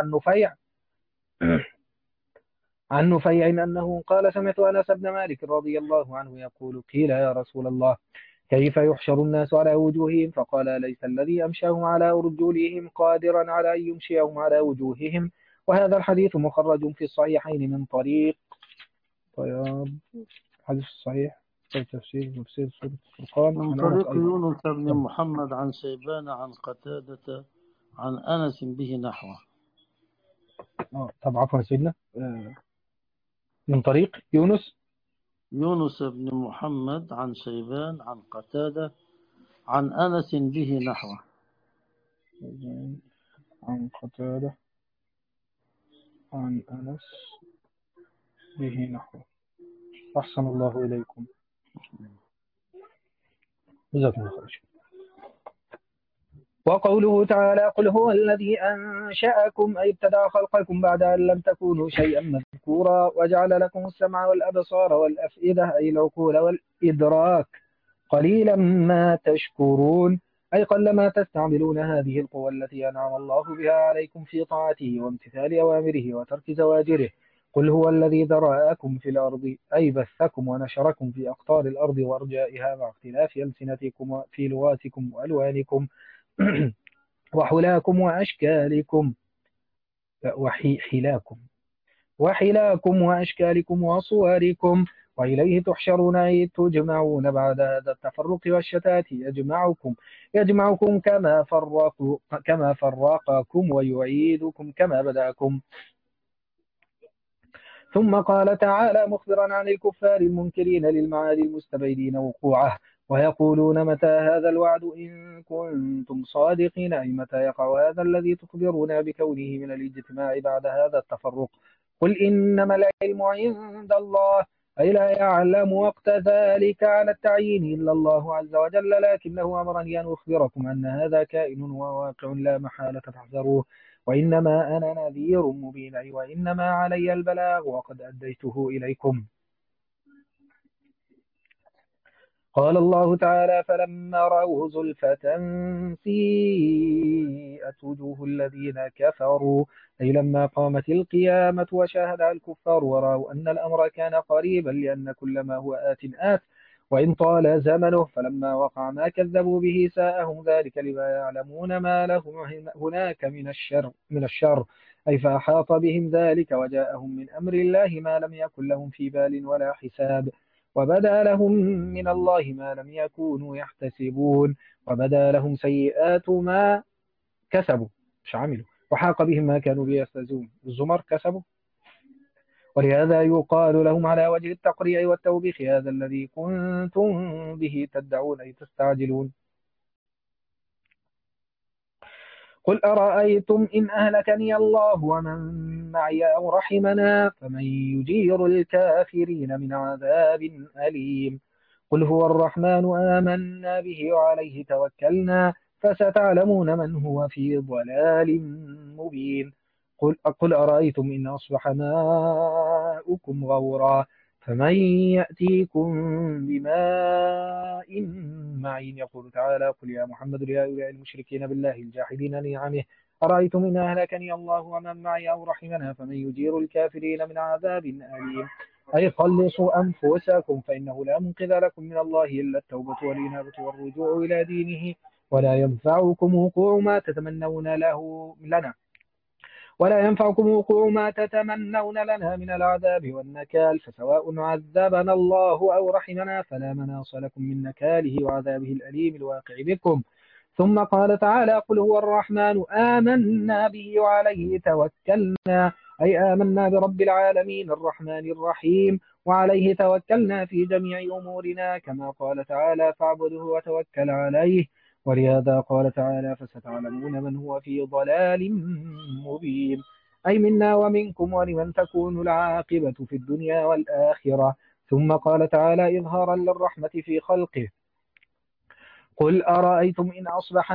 عن نفيع أنه قال: سمعت أنس بن مالك رضي الله عنه يقول: قيل يا رسول الله كيف يحشر الناس على وجوههم؟ فقال: ليس الذي أمشاهم على أرجلهم قادرا على أن يمشيهم على وجوههم. وهذا الحديث مخرج في الصحيحين من طريق الحديث الصحيح في تفسير سورة الفرقان من طريق يونس بن محمد عن شيبان عن قتادة عن أنس به نحوه. طب عفوا سيدنا، من طريق يونس بن محمد عن شيبان عن قتادة عن أنس به نحوه. عن قتادة عن أنس به نحوه. أحسن الله إليكم، جزاكم الله خير. وقوله تعالى قل هو الذي أنشأكم أي ابتدأ خلقكم بعد أن لم تكونوا شيئا مذكورا وجعل لكم السمع والأبصار والأفئدة أي العقول والإدراك قليلا ما تشكرون أي قلما تستعملون هذه القوى التي أنعم الله بها عليكم في طاعته وامتثال أوامره وترك زواجره. قل هو الذي ذرأكم في الأرض أي بثكم ونشركم في أقطار الأرض وأرجائها مع اختلاف ألسنتكم في لغاتكم وألوانكم وحلاكم وأشكالكم وحلاكم وأشكالكم وصوركم وإليه تحشرون أي تجمعون بعد هذا التفرق والشتات يجمعكم كما فرقكم ويعيدكم كما بدأكم. ثم قال تعالى مخبرا عن الكفار المنكرين للمعاد المستبعدين وقوعه ويقولون متى هذا الوعد إن كنتم صادقين أي متى يقع هذا الذي تخبرون بكونه من الاجتماع بعد هذا التفرق. قل إنما العلم عند الله أي لا يعلم وقت ذلك على التعيين إلا الله عز وجل لكنه أمرني أن أخبركم أن هذا كائن وواقع لا محالة فاحذروه وإنما أنا نذير مبين أي وإنما علي البلاغ وقد أديته إليكم. قال الله تعالى فلما رأوه زلفة سيئت وجوه الذين كفروا أي لما قامت القيامة وشاهد الكفار ورأوا أن الأمر كان قريبا لأن كل ما هو آت وإن طال زمنه فلما وقع ما كذبوا به ساءهم ذلك لما يعلمون ما لهم هناك من الشر أي فأحاط بهم ذلك وجاءهم من أمر الله ما لم يكن لهم في بال ولا حساب وبدا لهم من الله ما لم يكونوا يحتسبون وبدا لهم سيئات ما كسبوا مش عملوا وحاق بهم ما كانوا به يستهزئون. الزمر كسبوا ولهذا يقال لهم على وجه التقريع والتوبيخ هذا الذي كنتم به تدعون أي تستعجلون. قل أرأيتم إن أهلكني الله ومن معي أو رحمنا فمن يجير الكافرين من عذاب أليم. قل هو الرحمن آمنا به وعليه توكلنا فستعلمون من هو في ضلال مبين. قل أرأيتم إن أصبح ماؤكم غورا فمن يأتيكم بماء معين. يقول تعالى قل يا محمد لهؤلاء المشركين بالله الجاحدين نعمه أرأيتم إن أهلكني الله ومن معي أو رحمنا فمن يجير الكافرين من عذاب أليم. أي خلصوا أنفسكم فإنه لا منقذ لكم من الله إلا التوبة والإنابة والرجوع إلى دينه ولا ينفعكم وقوع ما تتمنون لنا من العذاب والنكال فسواء عذبنا الله أو رحمنا فلا مناص لكم من نكاله وعذابه الأليم الواقع بكم. ثم قال تعالى قل هو الرحمن آمنا به وعليه توكلنا أي آمنا برب العالمين الرحمن الرحيم وعليه توكلنا في جميع أمورنا كما قال تعالى فاعبده وتوكل عليه. ولهذا قال تعالى فستعلمون من هو في ضلال مبين أي منا ومنكم ولمن تكون العاقبة في الدنيا والآخرة. ثم قال تعالى إظهارا للرحمة في خلقه قل أرأيتم إن أصبح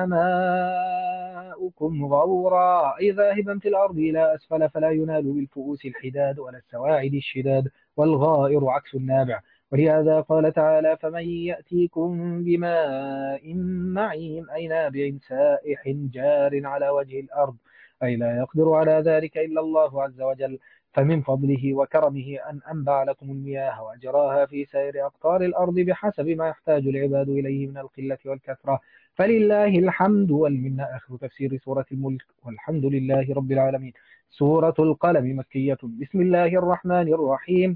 ماؤكم غورا أي ذاهبا في الأرض إلى أسفل فلا ينال بالفؤوس الحداد ولا السواعد الشداد والغائر عكس النابع. ولهذا قال تعالى فمن يأتيكم بماء معين أي نابع سائح جار على وجه الأرض أي لا يقدر على ذلك إلا الله عز وجل فمن فضله وكرمه أن أنبع لكم المياه وأجراها في سائر أقطار الأرض بحسب ما يحتاج العباد إليه من القلة والكثرة فلله الحمد والمنة. آخر تفسير سورة الملك والحمد لله رب العالمين. سورة القلم مكية. بسم الله الرحمن الرحيم.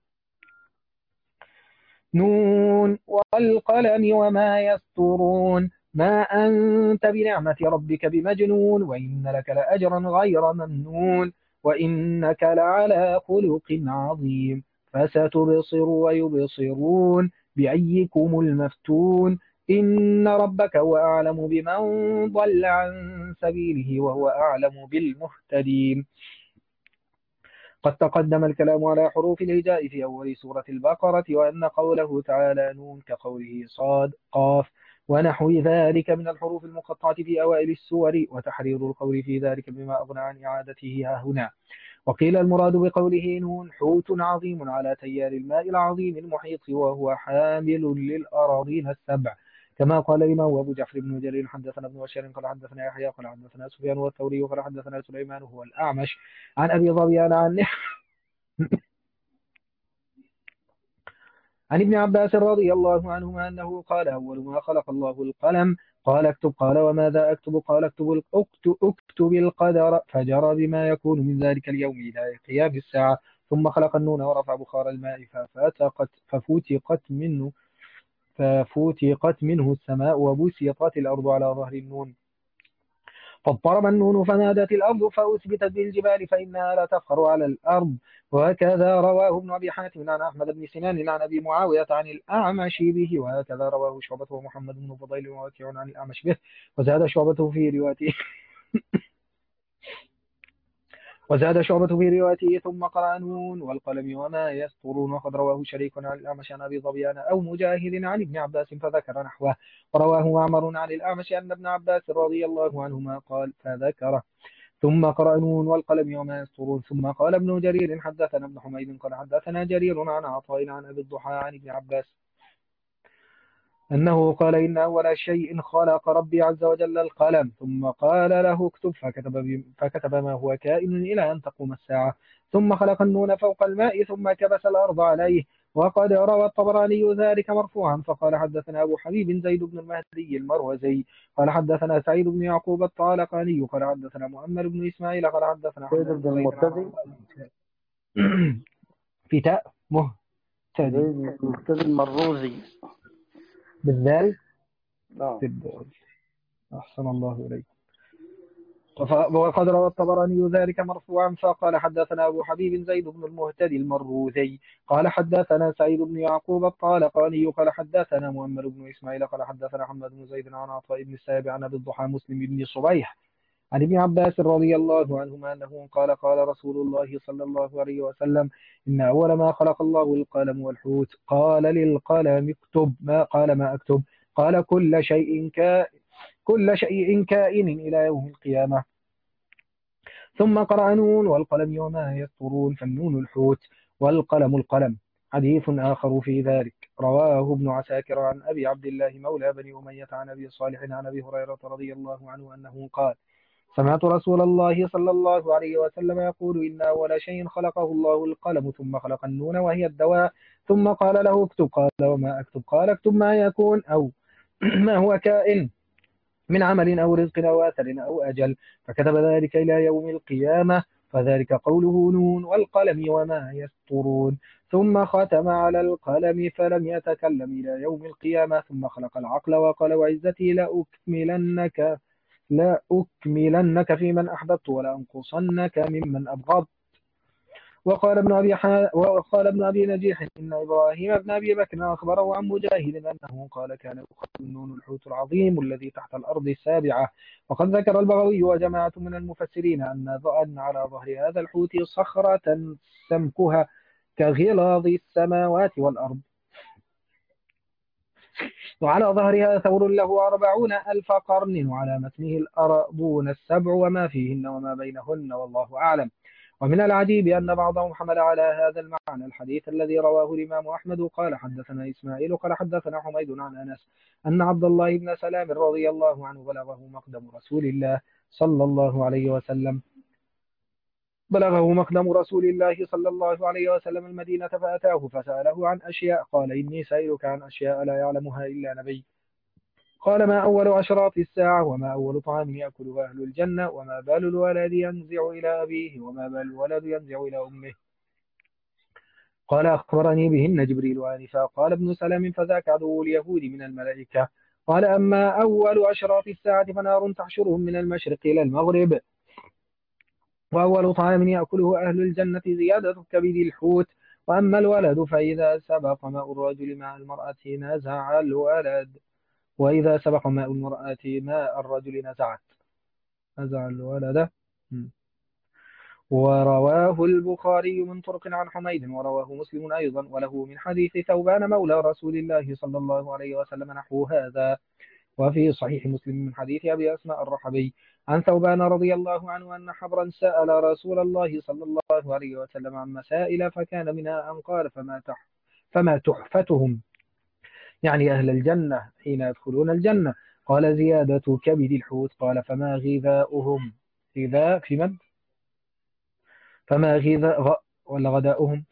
نون والقلم وما يسطرون ما أنت بنعمة ربك بمجنون وإن لك لأجرا غير ممنون وإنك لعلى خلق عظيم فستبصر ويبصرون بأيكم المفتون إن ربك هو أعلم بمن ضل عن سبيله وهو أعلم بالمهتدين. قد تقدم الكلام على حروف الهجاء في أول سورة البقرة، وأن قوله تعالى نون كقوله صاد قاف ونحو ذلك من الحروف المقطعة في أوائل السور، وتحرير القول في ذلك بما أغنى عن إعادته ها هنا. وقيل المراد بقوله نون حوت عظيم على تيار الماء العظيم المحيط، وهو حامل للأراضين السبع، كما قال الإمام أبو جعفر بن جرير حدثنا ابن بشير قال حدثنا يحيى قال حدثنا سفيان والثوري قال حدثنا سليمان هو الأعمش عن أبي ظبيان عن ابن عباس رضي الله عنهما أنه قال أول ما خلق الله القلم قال اكتب، قال وماذا أكتب؟ قال اكتب القدر، فجرى بما يكون من ذلك اليوم إلى قيام الساعة. ثم خلق النون ورفع بخار الماء ففتقت منه السماء وبسطت الأرض على ظهر النون، فاضطرب النون فنادت الأرض فأثبتت بالجبال فإنها لا تفخر على الأرض. وهكذا رواه ابن أبي حاتم عن أحمد بن سنان عن أبي معاوية عن الأعمش به، وهكذا رواه شعبة ومحمد بن فضيل ووكيع عن الأعمش به. وزاد شعبة في روايته ثم قرأ نون والقلم وما يسطرون. وقد رواه شريك عن الأعمش عن أبي ظبيان أو مجاهد عن ابن عباس فذكر نحوه. ورواه معمر عن الأعمش أن ابن عباس رضي الله عنهما قال فذكره. ثم قرأ نون والقلم وما يسطرون. ثم قال ابن جرير حدثنا ابن حميد قال حدثنا جرير عن عطاء عن أبي الضحى عن ابن عباس أنه قال إن أول شيء خلق ربي عز وجل القلم، ثم قال له اكتب فكتب ما هو كائن إلى أن تقوم الساعة. ثم خلق النون فوق الماء ثم كبس الأرض عليه. وقد روى الطبراني ذلك مرفوعا. فقال حدثنا أبو حبيب زيد بن المهدي المروزي قال حدثنا سعيد بن يعقوب الطالقاني قال حدثنا مؤمل بن إسماعيل قال حدثنا سيد بن المهتدي في تاء مهتدي المهتدي المروزي بالذال. نعم. أحسن الله إليك. وقد روى الطبراني ذلك مرفوعا. فقال حدثنا أبو حبيب زيد بن المهتدي المروذي قال حدثنا سعيد بن يعقوب الطالقاني قال حدثنا مؤمل بن إسماعيل قال حدثنا محمد بن زيد عن عطاء بن السائب عن أبي الضحى مسلم بن صبيح عن ابن عباس رضي الله عنهما أنه قال قال رسول الله صلى الله عليه وسلم إن أول ما خلق الله القلم والحوت قال للقلم اكتب. ما قال ما أكتب؟ قال كل شيء كائن إلى يوم القيامة. ثم قرأ نون والقلم وما يسطرون، فالنون الحوت والقلم القلم. حديث آخر في ذلك رواه ابن عساكر عن أبي عبد الله مولى بني أمية عن أبي صالح عن أبي هريرة رضي الله عنه أنه قال سمعت رسول الله صلى الله عليه وسلم يقول إن أول شيء خلقه الله القلم، ثم خلق النون وهي الدواء، ثم قال له اكتب. قال وما أكتب؟ قال اكتب ما يكون أو ما هو كائن من عمل أو رزق أو أثر أو أجل، فكتب ذلك إلى يوم القيامة. فذلك قوله نون والقلم وما يسطرون. ثم ختم على القلم فلم يتكلم إلى يوم القيامة. ثم خلق العقل وقال وعزتي لأكملنك في من أحببت ولأنقصنك ممن أبغضت. وقال ابن أبي نجيح إن إبراهيم بن أبي بكر أخبره عن مجاهد أنه قال كان يؤخذ النون الحوت العظيم الذي تحت الأرض السابعة. وقد ذكر البغوي وجماعة من المفسرين أن على ظهر هذا الحوت صخرة سمكها كغلاظ السماوات والأرض، وعلى ظهرها ثور له 40,000 قرن، وعلى متنه الأرضون السبع وما فيهن وما بينهن، والله أعلم. ومن العجيب أن بعضهم حمل على هذا المعنى الحديث الذي رواه الإمام أحمد قال حدثنا إسماعيل قال حدثنا حميد عن أنس أن عبد الله بن سلام رضي الله عنه بلغه مقدم رسول الله صلى الله عليه وسلم المدينة فأتاه فسأله عن أشياء قال إني سائلك عن أشياء لا يعلمها إلا نبي. قال ما أول أشراط الساعة وما أول طعام يأكله أهل الجنة وما بال الولد ينزع إلى أبيه وما بال الولد ينزع إلى أمه. قال أخبرني بهن جبريل آنفا. قال ابن سلام فذاك عدو اليهود من الملائكة. قال أما أول أشراط الساعة فنار تحشرهم من المشرق إلى المغرب، وأول طعام يأكله أهل الجنة زيادة كبد الحوت، وأما الولد فإذا سبق ماء الرجل مع المرأة نزع الولد. وإذا سبق ماء المرأة ماء الرجل نزع الولد. ورواه البخاري من طرق عن حميد، ورواه مسلم أيضا وله من حديث ثوبان مولى رسول الله صلى الله عليه وسلم نحو هذا. وفي صحيح مسلم من حديث أبي أسماء الرحبي عن ثوبان رضي الله عنه أن حبرا سأل رسول الله صلى الله عليه وسلم عن مسائل، فكان منها أن قال فما تحفتهم، يعني أهل الجنة حين يدخلون الجنة؟ قال زيادة كبد الحوت. قال فما غذاؤهم؟ غذاء في مد، فما غذاء ولا غداؤهم؟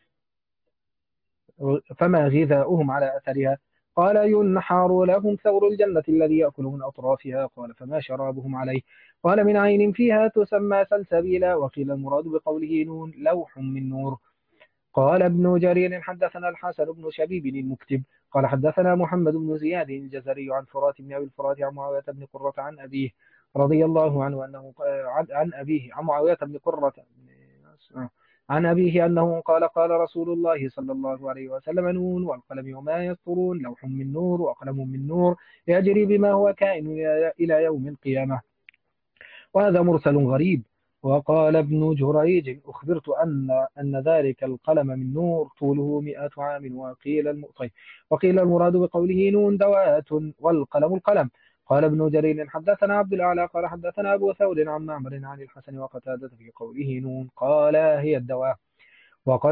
فما غذاؤهم على أثرها؟ قال ينحر لهم ثور الجنة الذي يأكل من أطرافها. قال فما شرابهم عليه؟ قال من عين فيها تسمى سلسبيلا. وقيل المراد بقوله نون لوح من نور. قال ابن جرير حدثنا الحسن بن شبيب المكتب قال حدثنا محمد بن زياد الجزري عن فرات بن أبي الفرات عن معاوية بن قرة عن أبيه رضي الله عنه أنه عن أبيه عن معاوية بن قرة عن أبيه أنه قال قال رسول الله صلى الله عليه وسلم نون والقلم وما يسطرون لوح من نور وقلم من نور يجري بما هو كائن إلى يوم القيامة. وهذا مرسل غريب. وقال ابن جريج أخبرت أن ذلك القلم من نور طوله 100 عام. وقيل المراد بقوله نون دوات والقلم القلم. قال ابن جرير حدثنا عبد الأعلى قال حدثنا أبو ثور عن معمر عن الحسن وقتادة في قوله نون قال هي الدواء. وقد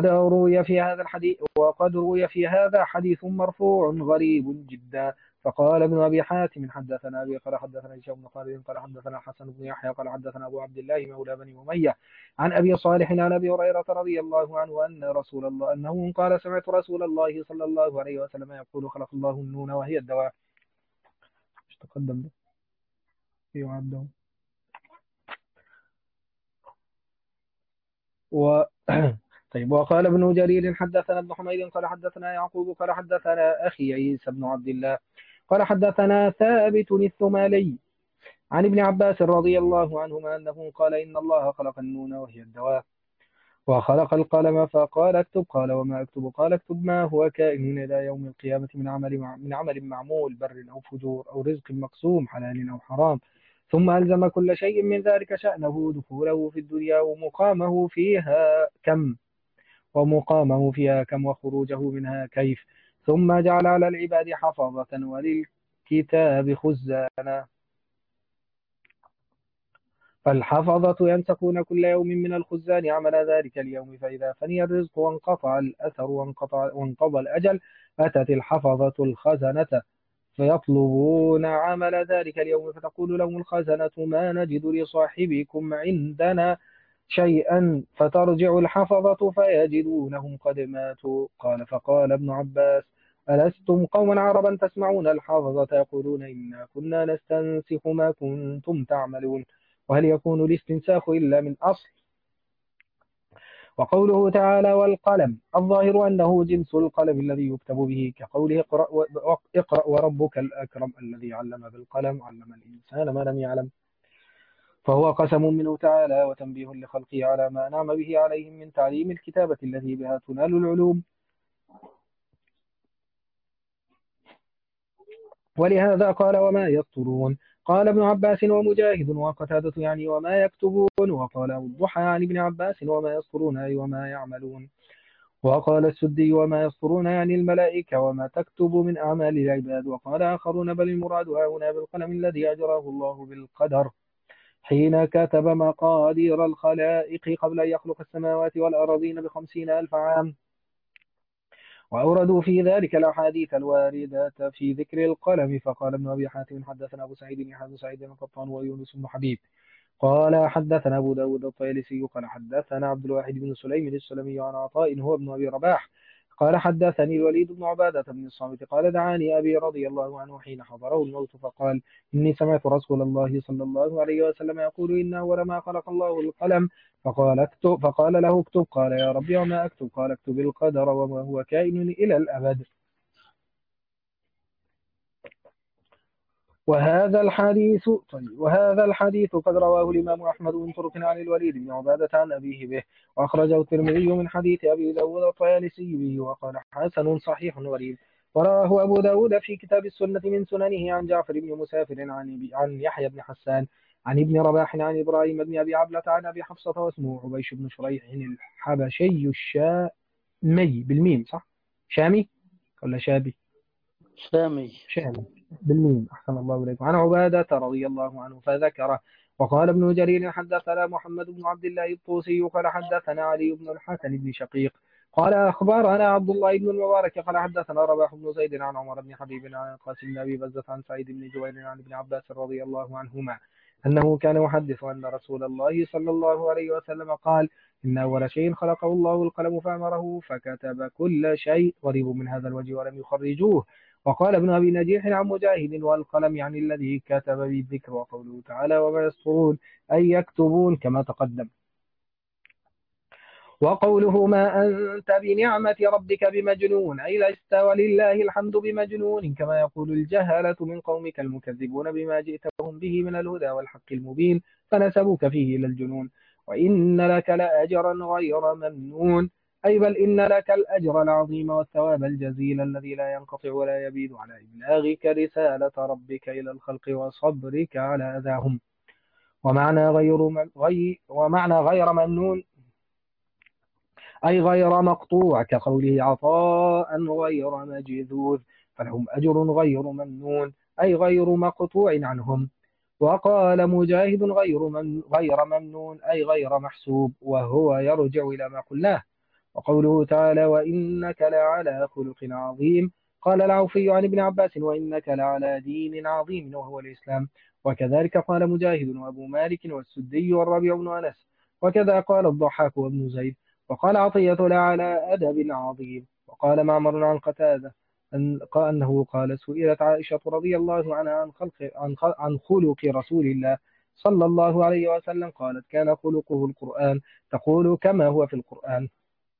روي في هذا حديث مرفوع غريب جدا. فقال ابن أبي حاتم حدثنا أبي قال حدثنا هشام بن خالد قال حدثنا حسن بن يحيى قال حدثنا أبو عبد الله مولى بني أمية عن أبي صالح عن أبي هريرة رضي الله عنه أنه قال سمعت رسول الله صلى الله عليه وسلم يقول خلق الله النون وهي الدواء. مش تقدم ده يعده. طيب. وقال ابن جرير حدثنا ابن حميد قال حدثنا يعقوب قال حدثنا أخي عيسى بن عبد الله قال حدثنا ثابت الثمالي عن ابن عباس رضي الله عنهما أنه قال إن الله خلق النون وهي الدواء وخلق القلم فقال اكتب. قال وما اكتب؟ قال اكتب ما هو كائن إلى يوم القيامة من عمل معمول بر أو فجور أو رزق مقسوم حلال أو حرام. ثم ألزم كل شيء من ذلك شأنه دخوله في الدنيا ومقامه فيها كم وخروجه منها كيف. ثم جعل على العباد حفظة وللكتاب خزانا. فالحفظة ينسقون كل يوم من الخزان عمل ذلك اليوم، فإذا فني الرزق وانقطع الأثر وانقضى الأجل أتت الحفظة الخزنة فيطلبون عمل ذلك اليوم، فتقول لهم الخزنة ما نجد لصاحبكم عندنا شيئا، فترجع الحفظة فيجدونهم قد ماتوا. قال فقال ابن عباس ألستم قوما عربا تسمعون الحفظة يقولون إنا كنا نستنسخ ما كنتم تعملون، وهل يكون الاستنساخ إلا من أصل؟ وقوله تعالى والقلم الظاهر أنه جنس القلم الذي يكتب به، كقوله اقرأ وربك الأكرم الذي علم بالقلم علم الإنسان ما لم يعلم. فهو قسم منه تعالى وتنبيه لخلقه على ما أنعم به عليهم من تعليم الكتابة التي بها تنال العلوم. ولهذا قال وما يسطرون. قال ابن عباس ومجاهد وقتادة يعني وما يكتبون. وقال الضحى عن ابن عباس وما يسطرون أي وما يعملون. وقال السدي وما يسطرون يعني الملائكة وما تكتب من أعمال العباد. وقال آخرون بل المراد هنا بالقلم الذي أجراه الله بالقدر حين كتب مقادير الخلائق قبل أن يخلق السماوات والأرضين ب50,000 عام. وأوردوا في ذلك الأحاديث الواردة في ذكر القلم. فقال ابن أبي حاتم حدثنا أبو سعيد بن سعيد القطان ويونس بن حبيب قال حدثنا أبو داود الطيالسي قال حدثنا عبد الواحد بن سليم السلمي عن عطاء هو ابن أبي رباح قال حدثني الوليد بن عبادة بن الصامت قال دعاني أبي رضي الله عنه حين حضره الموت فقال إني سمعت رسول الله صلى الله عليه وسلم يقول إن أول ما خلق الله القلم فقال له اكتب. قال يا ربي وما أكتب؟ قال اكتب القدر وما هو كائن إلى الأبد. وهذا الحديث قد رواه الإمام أحمد من طرق عن الوليد بن عبادة عن أبيه به، وأخرجه الترمذي من حديث أبي داود الطيالسي به وقال حسن صحيح غريب. ورواه أبو داود في كتاب السنة من سننه عن جعفر بن مسافر عن يحيى بن حسان عن ابن رباح عن إبراهيم بن أبي عبلة عن أبي حفصة واسمه عبيش بن شريح الحبشي الشامي بالميم صح؟ شامي ولا شابي؟ سامي. شامي بالميم أحسن الله إليكم عن عبادة رضي الله عنه فذكره. وقال ابن جرير حدثنا محمد بن عبد الله الطوسي قال حدثنا علي بن الحسن بن شقيق قال أخبرنا عبد الله بن المبارك قال حدثنا رباح بن زيد عن عمر بن حبيب عن قاسم بن أبي بزة عن سعيد بن جبير عن ابن عباس رضي الله عنهما أنه كان يحدث أن رسول الله صلى الله عليه وسلم قال إن أول شيء خلقه الله القلم فأمره فكتب كل شيء. غريب من هذا الوجه ولم يخرجوه. وقال ابن أبي نجيح عن مجاهد والقلم يعني الذي كتب بالذكر. وقوله تعالى وما يسطرون أي يكتبون كما تقدم. وقوله ما أنت بنعمة ربك بمجنون أي لست ولله الحمد بمجنون كما يقول الجهلة من قومك المكذبون بما جئتهم به من الهدى والحق المبين فنسبوك فيه إلى الجنون. وإن لك لأجرا غير ممنون أي بل إن لك الأجر العظيم والثواب الجزيل الذي لا ينقطع ولا يبيد على إبلاغك رسالة ربك إلى الخلق وصبرك على أذاهم. ومعنى غير ممنون أي غير مقطوع كقوله عطاء غير مجذوذ فلهم أجر غير ممنون أي غير مقطوع عنهم. وقال مجاهد غير ممنون أي غير محسوب وهو يرجع إلى ما قلناه. وقوله تعالى وإنك لعلى خلق عظيم قال العوفي عن ابن عباس وإنك لعلى دين عظيم وهو الإسلام. وكذلك قال مجاهد وأبو مالك والسدي والربيع بن أنس. وكذا قال الضحاك وابن زيد. وقال عطية لعلى أدب عظيم. وقال معمر عن قتادة أنه قال سئلت عائشة رضي الله عنها عن خلق رسول الله صلى الله عليه وسلم قالت كان خلقه القرآن تقول كما هو في القرآن.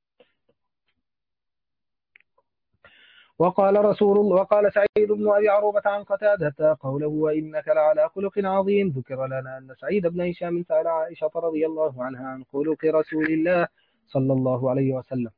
وقال سعيد بن أبي عروبة عن قتادة قوله وإنك لعلى خلق عظيم. ذكر لنا أن سعيد بن هشام سأل عائشة رضي الله عنها عن خلق رسول الله صلى الله عليه وسلم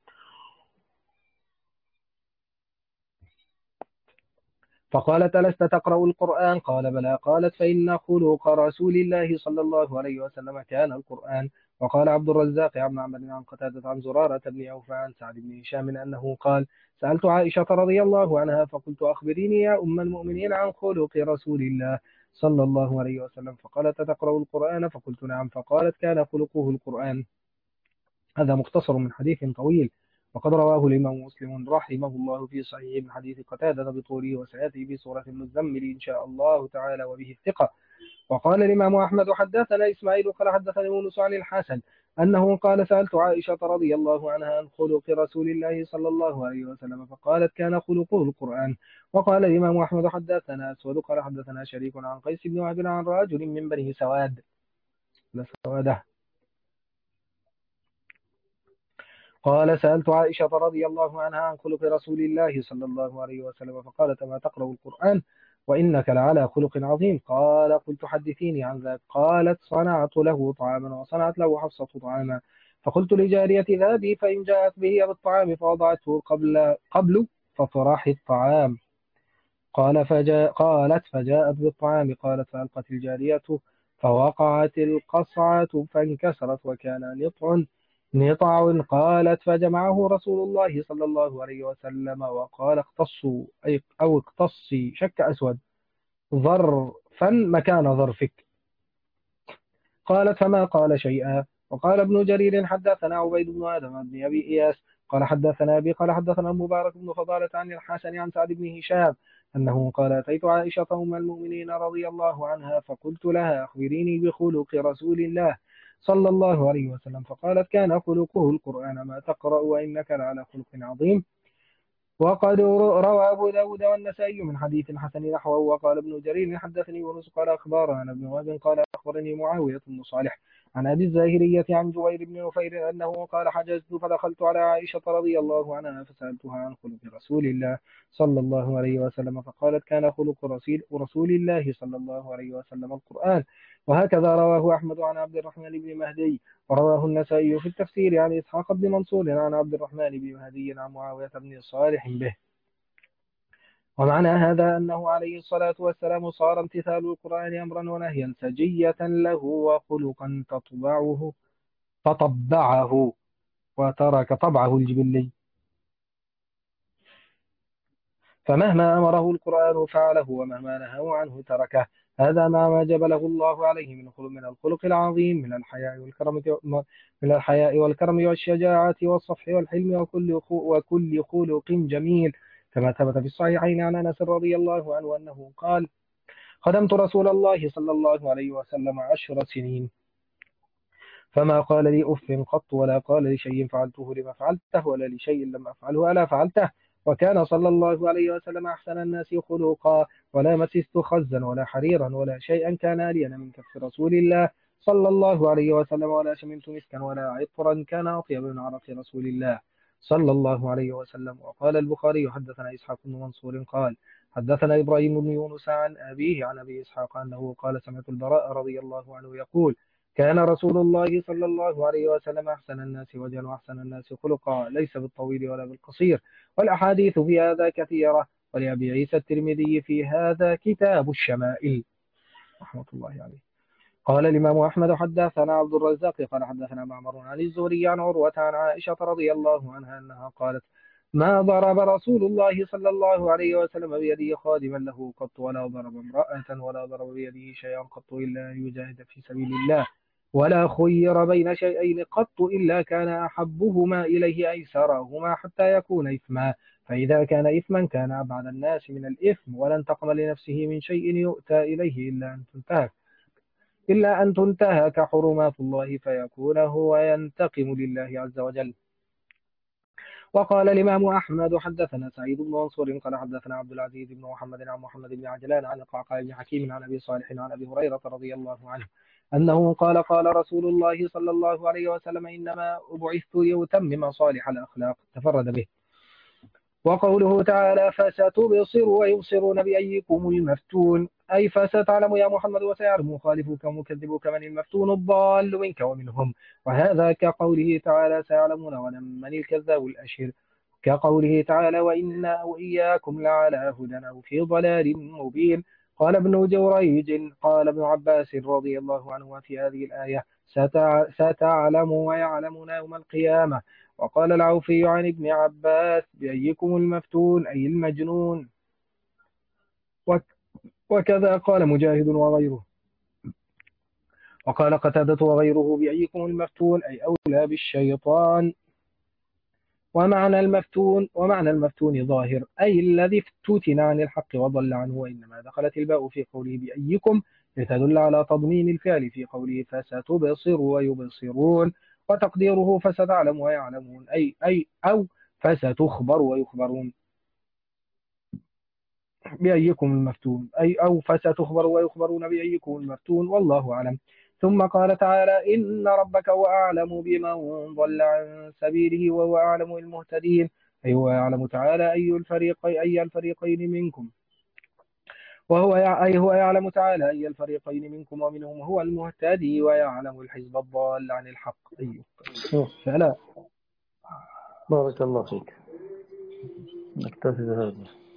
فقالت ألست تقرأ القرآن قال بلى قالت فإن خلق رسول الله صلى الله عليه وسلم كان القرآن. وقال عبد الرزاق عن معمر عن قتادة عن زرارة بن أوفى عن سعد بن هشام أنه قال سألت عائشة رضي الله عنها فقلت أخبريني يا أم المؤمنين عن خلق رسول الله صلى الله عليه وسلم فقالت تقرأ القرآن فقلت نعم فقالت كان خلقه القرآن. هذا مختصر من حديث طويل وقد رواه الإمام مسلم رحمه الله في صحيح من حديث قتادة بطوله وسيأتي في سورة المزمل إن شاء الله تعالى وبه الثقة. وقال الإمام أحمد حدثنا إسماعيل قال حدثنا يونس عن الحسن أنه قال سألت عائشة رضي الله عنها عن خلق رسول الله صلى الله عليه وسلم فقالت كان خلقه القرآن. وقال الإمام أحمد حدثنا أسود قال حدثنا شريك عن قيس بن وهب عن رجل من بني سواد سواده قال سألت عائشة رضي الله عنها عن خلق رسول الله صلى الله عليه وسلم فقالت ما تقرأ القرآن وإنك لعلى خلق عظيم قال قلت حدثيني عن ذلك قالت صنعت له طعاما وصنعت له حفصة طعاما فقلت لجارية ذهبي فإن جاءت به بالطعام فوضعته قبل فطرح الطعام قالت فجاءت بالطعام قالت فألقت الجارية فوقعت القصعة فانكسرت وكان نطع قالت فجمعه رسول الله صلى الله عليه وسلم وقال اقتصوا أو اقتصي شك أسود ظرفا مكان ظرفك قالت فما قال شيئا. وقال ابن جرير حدثنا عبيد بن آدم بن أبي إياس قال حدثنا أبي قال حدثنا المبارك بن فضالة عن الحسن عن سعد بن هشام أنه قال أتيت عائشة أم المؤمنين رضي الله عنها فقلت لها أخبريني بخلق رسول الله صلى الله عليه وسلم فقالت كان خلقه القرآن ما تقرأ وإنك لعلى خلق عظيم. وقد روى أبو داود والنسائي من حديث حسن نحوه. وقال ابن جرير حدثني يونس قال أخبرنا ابن وهب قال أخبرني معاوية بن صالح عن أبي الزاهرية عن جوير بن نفير أنه قال حجزت فدخلت على عائشة رضي الله عنها فسألتها عن خلق رسول الله صلى الله عليه وسلم فقالت كان خلق رسول الله صلى الله عليه وسلم القرآن. وهكذا رواه أحمد عن عبد الرحمن بن مهدي ورواه النسائي في التفسير عن إسحاق بن منصور عن عبد الرحمن بن مهدي عن معاوية بن صالح به. ومعنى هذا أنه عليه الصلاة والسلام صار امتثال القرآن أمرا ونهيا سجية له وخلقا فطبعه وترك طبعه الجبلي، فمهما أمره القرآن فعله ومهما نهاه عنه تركه. هذا ما جبله الله عليه من الخلق العظيم من الحياء والكرم والشجاعة والصفح والحلم وكل خلق جميل، كما ثبت في الصحيحين عن أنس رضي الله عنه أنه قال: خدمت رسول الله صلى الله عليه وسلم 10 سنين، فما قال لي أف قط، ولا قال لشيء فعلته لما فعلته، ولا لشيء لم أفعله ألا فعلته. وكان صلى الله عليه وسلم أحسن الناس خلقا، ولا مسست خزا ولا حريرا ولا شيئا كان ألين من كف رسول الله صلى الله عليه وسلم، ولا شممت مسكا ولا عطرا كان أطيب من عرق رسول الله صلى الله عليه وسلم. وقال البخاري: حدثنا إسحاق بن منصور قال: حدثنا إبراهيم بن يونس عن أبيه عن أبي إسحاق أنه قال: سمعت البراء رضي الله عنه يقول: كان رسول الله صلى الله عليه وسلم أحسن الناس وجها وأحسن الناس خلقا، ليس بالطويل ولا بالقصير. والأحاديث في هذا كثيرة. ولأبي عيسى الترمذي في هذا كتاب الشمائل رحمة الله عليه. قال الإمام أحمد: حدثنا عبد الرزاق قال: حدثنا معمر عن الزهري عن عروة عن عائشة رضي الله عنها أنها قالت: ما ضرب رسول الله صلى الله عليه وسلم بيده خادما له قط، ولا ضرب امرأة، ولا ضرب بيده شيئا قط إلا أن يجاهد في سبيل الله، ولا خير بين شيئين قط إلا كان أحبهما إليه أيسرهما حتى يكون إثما، فإذا كان إثما كان أبعد الناس من الإثم، ولن تقم لنفسه من شيء يؤتى إليه إلا أن تنتهك حرمات الله فيكون هو ينتقم لله عز وجل. وقال الإمام أحمد: حدثنا سعيد بن منصور قال: حدثنا عبد العزيز بن محمد عن محمد بن عجلان عن القعقاع بن حكيم عن أبي صالح عن أبي هريرة رضي الله عنه أنه قال: قال رسول الله صلى الله عليه وسلم: إنما بعثت لأتمم صالح الأخلاق، تفرد به. وقوله تعالى: فستبصر ويبصرون بأيكم المفتون، أي فستعلم يا محمد وسيعلم مخالفك ومكذبك من المفتون الضال منك ومنهم. وهذا كقوله تعالى: سيعلمون غدا من الكذاب الأشر، كقوله تعالى: وإنا وإياكم لعلى هدى أو في ضلال مبين. قال ابن جريج: قال ابن عباس رضي الله عنه في هذه الآية: ستعلم ويعلمون يوم القيامة. وقال العوفي عن ابن عباس: بأيكم المفتون، أي المجنون. وكذا قال مجاهد وغيره. وقال قتادة وغيره: بأيكم المفتون، أي أولى بالشيطان. ومعنى المفتون ظاهر، أي الذي افتتن عن الحق وضل عنه، وإنما دخلت الباء في قوله بأيكم لتدل على تضمين الفعل في قوله فستبصر ويبصرون، وتقديره فستعلم ويعلمون، أو فستخبر ويخبرون بأيكم المفتون، أو فستخبر ويخبرون بأيكم المفتون، والله أعلم. ثم قال تعالى: إن ربك هو أعلم بمن ضل عن سبيله وهو أعلم المهتدين، أي هو يعلم تعالى أي الفريقين منكم، هو يعلم تعالى أي الفريقين منكم، ومنهم هو المهتدي، ويعلم الحزب الضال عن الحق. فلا. بارك الله فيك. نكتفي بهذا.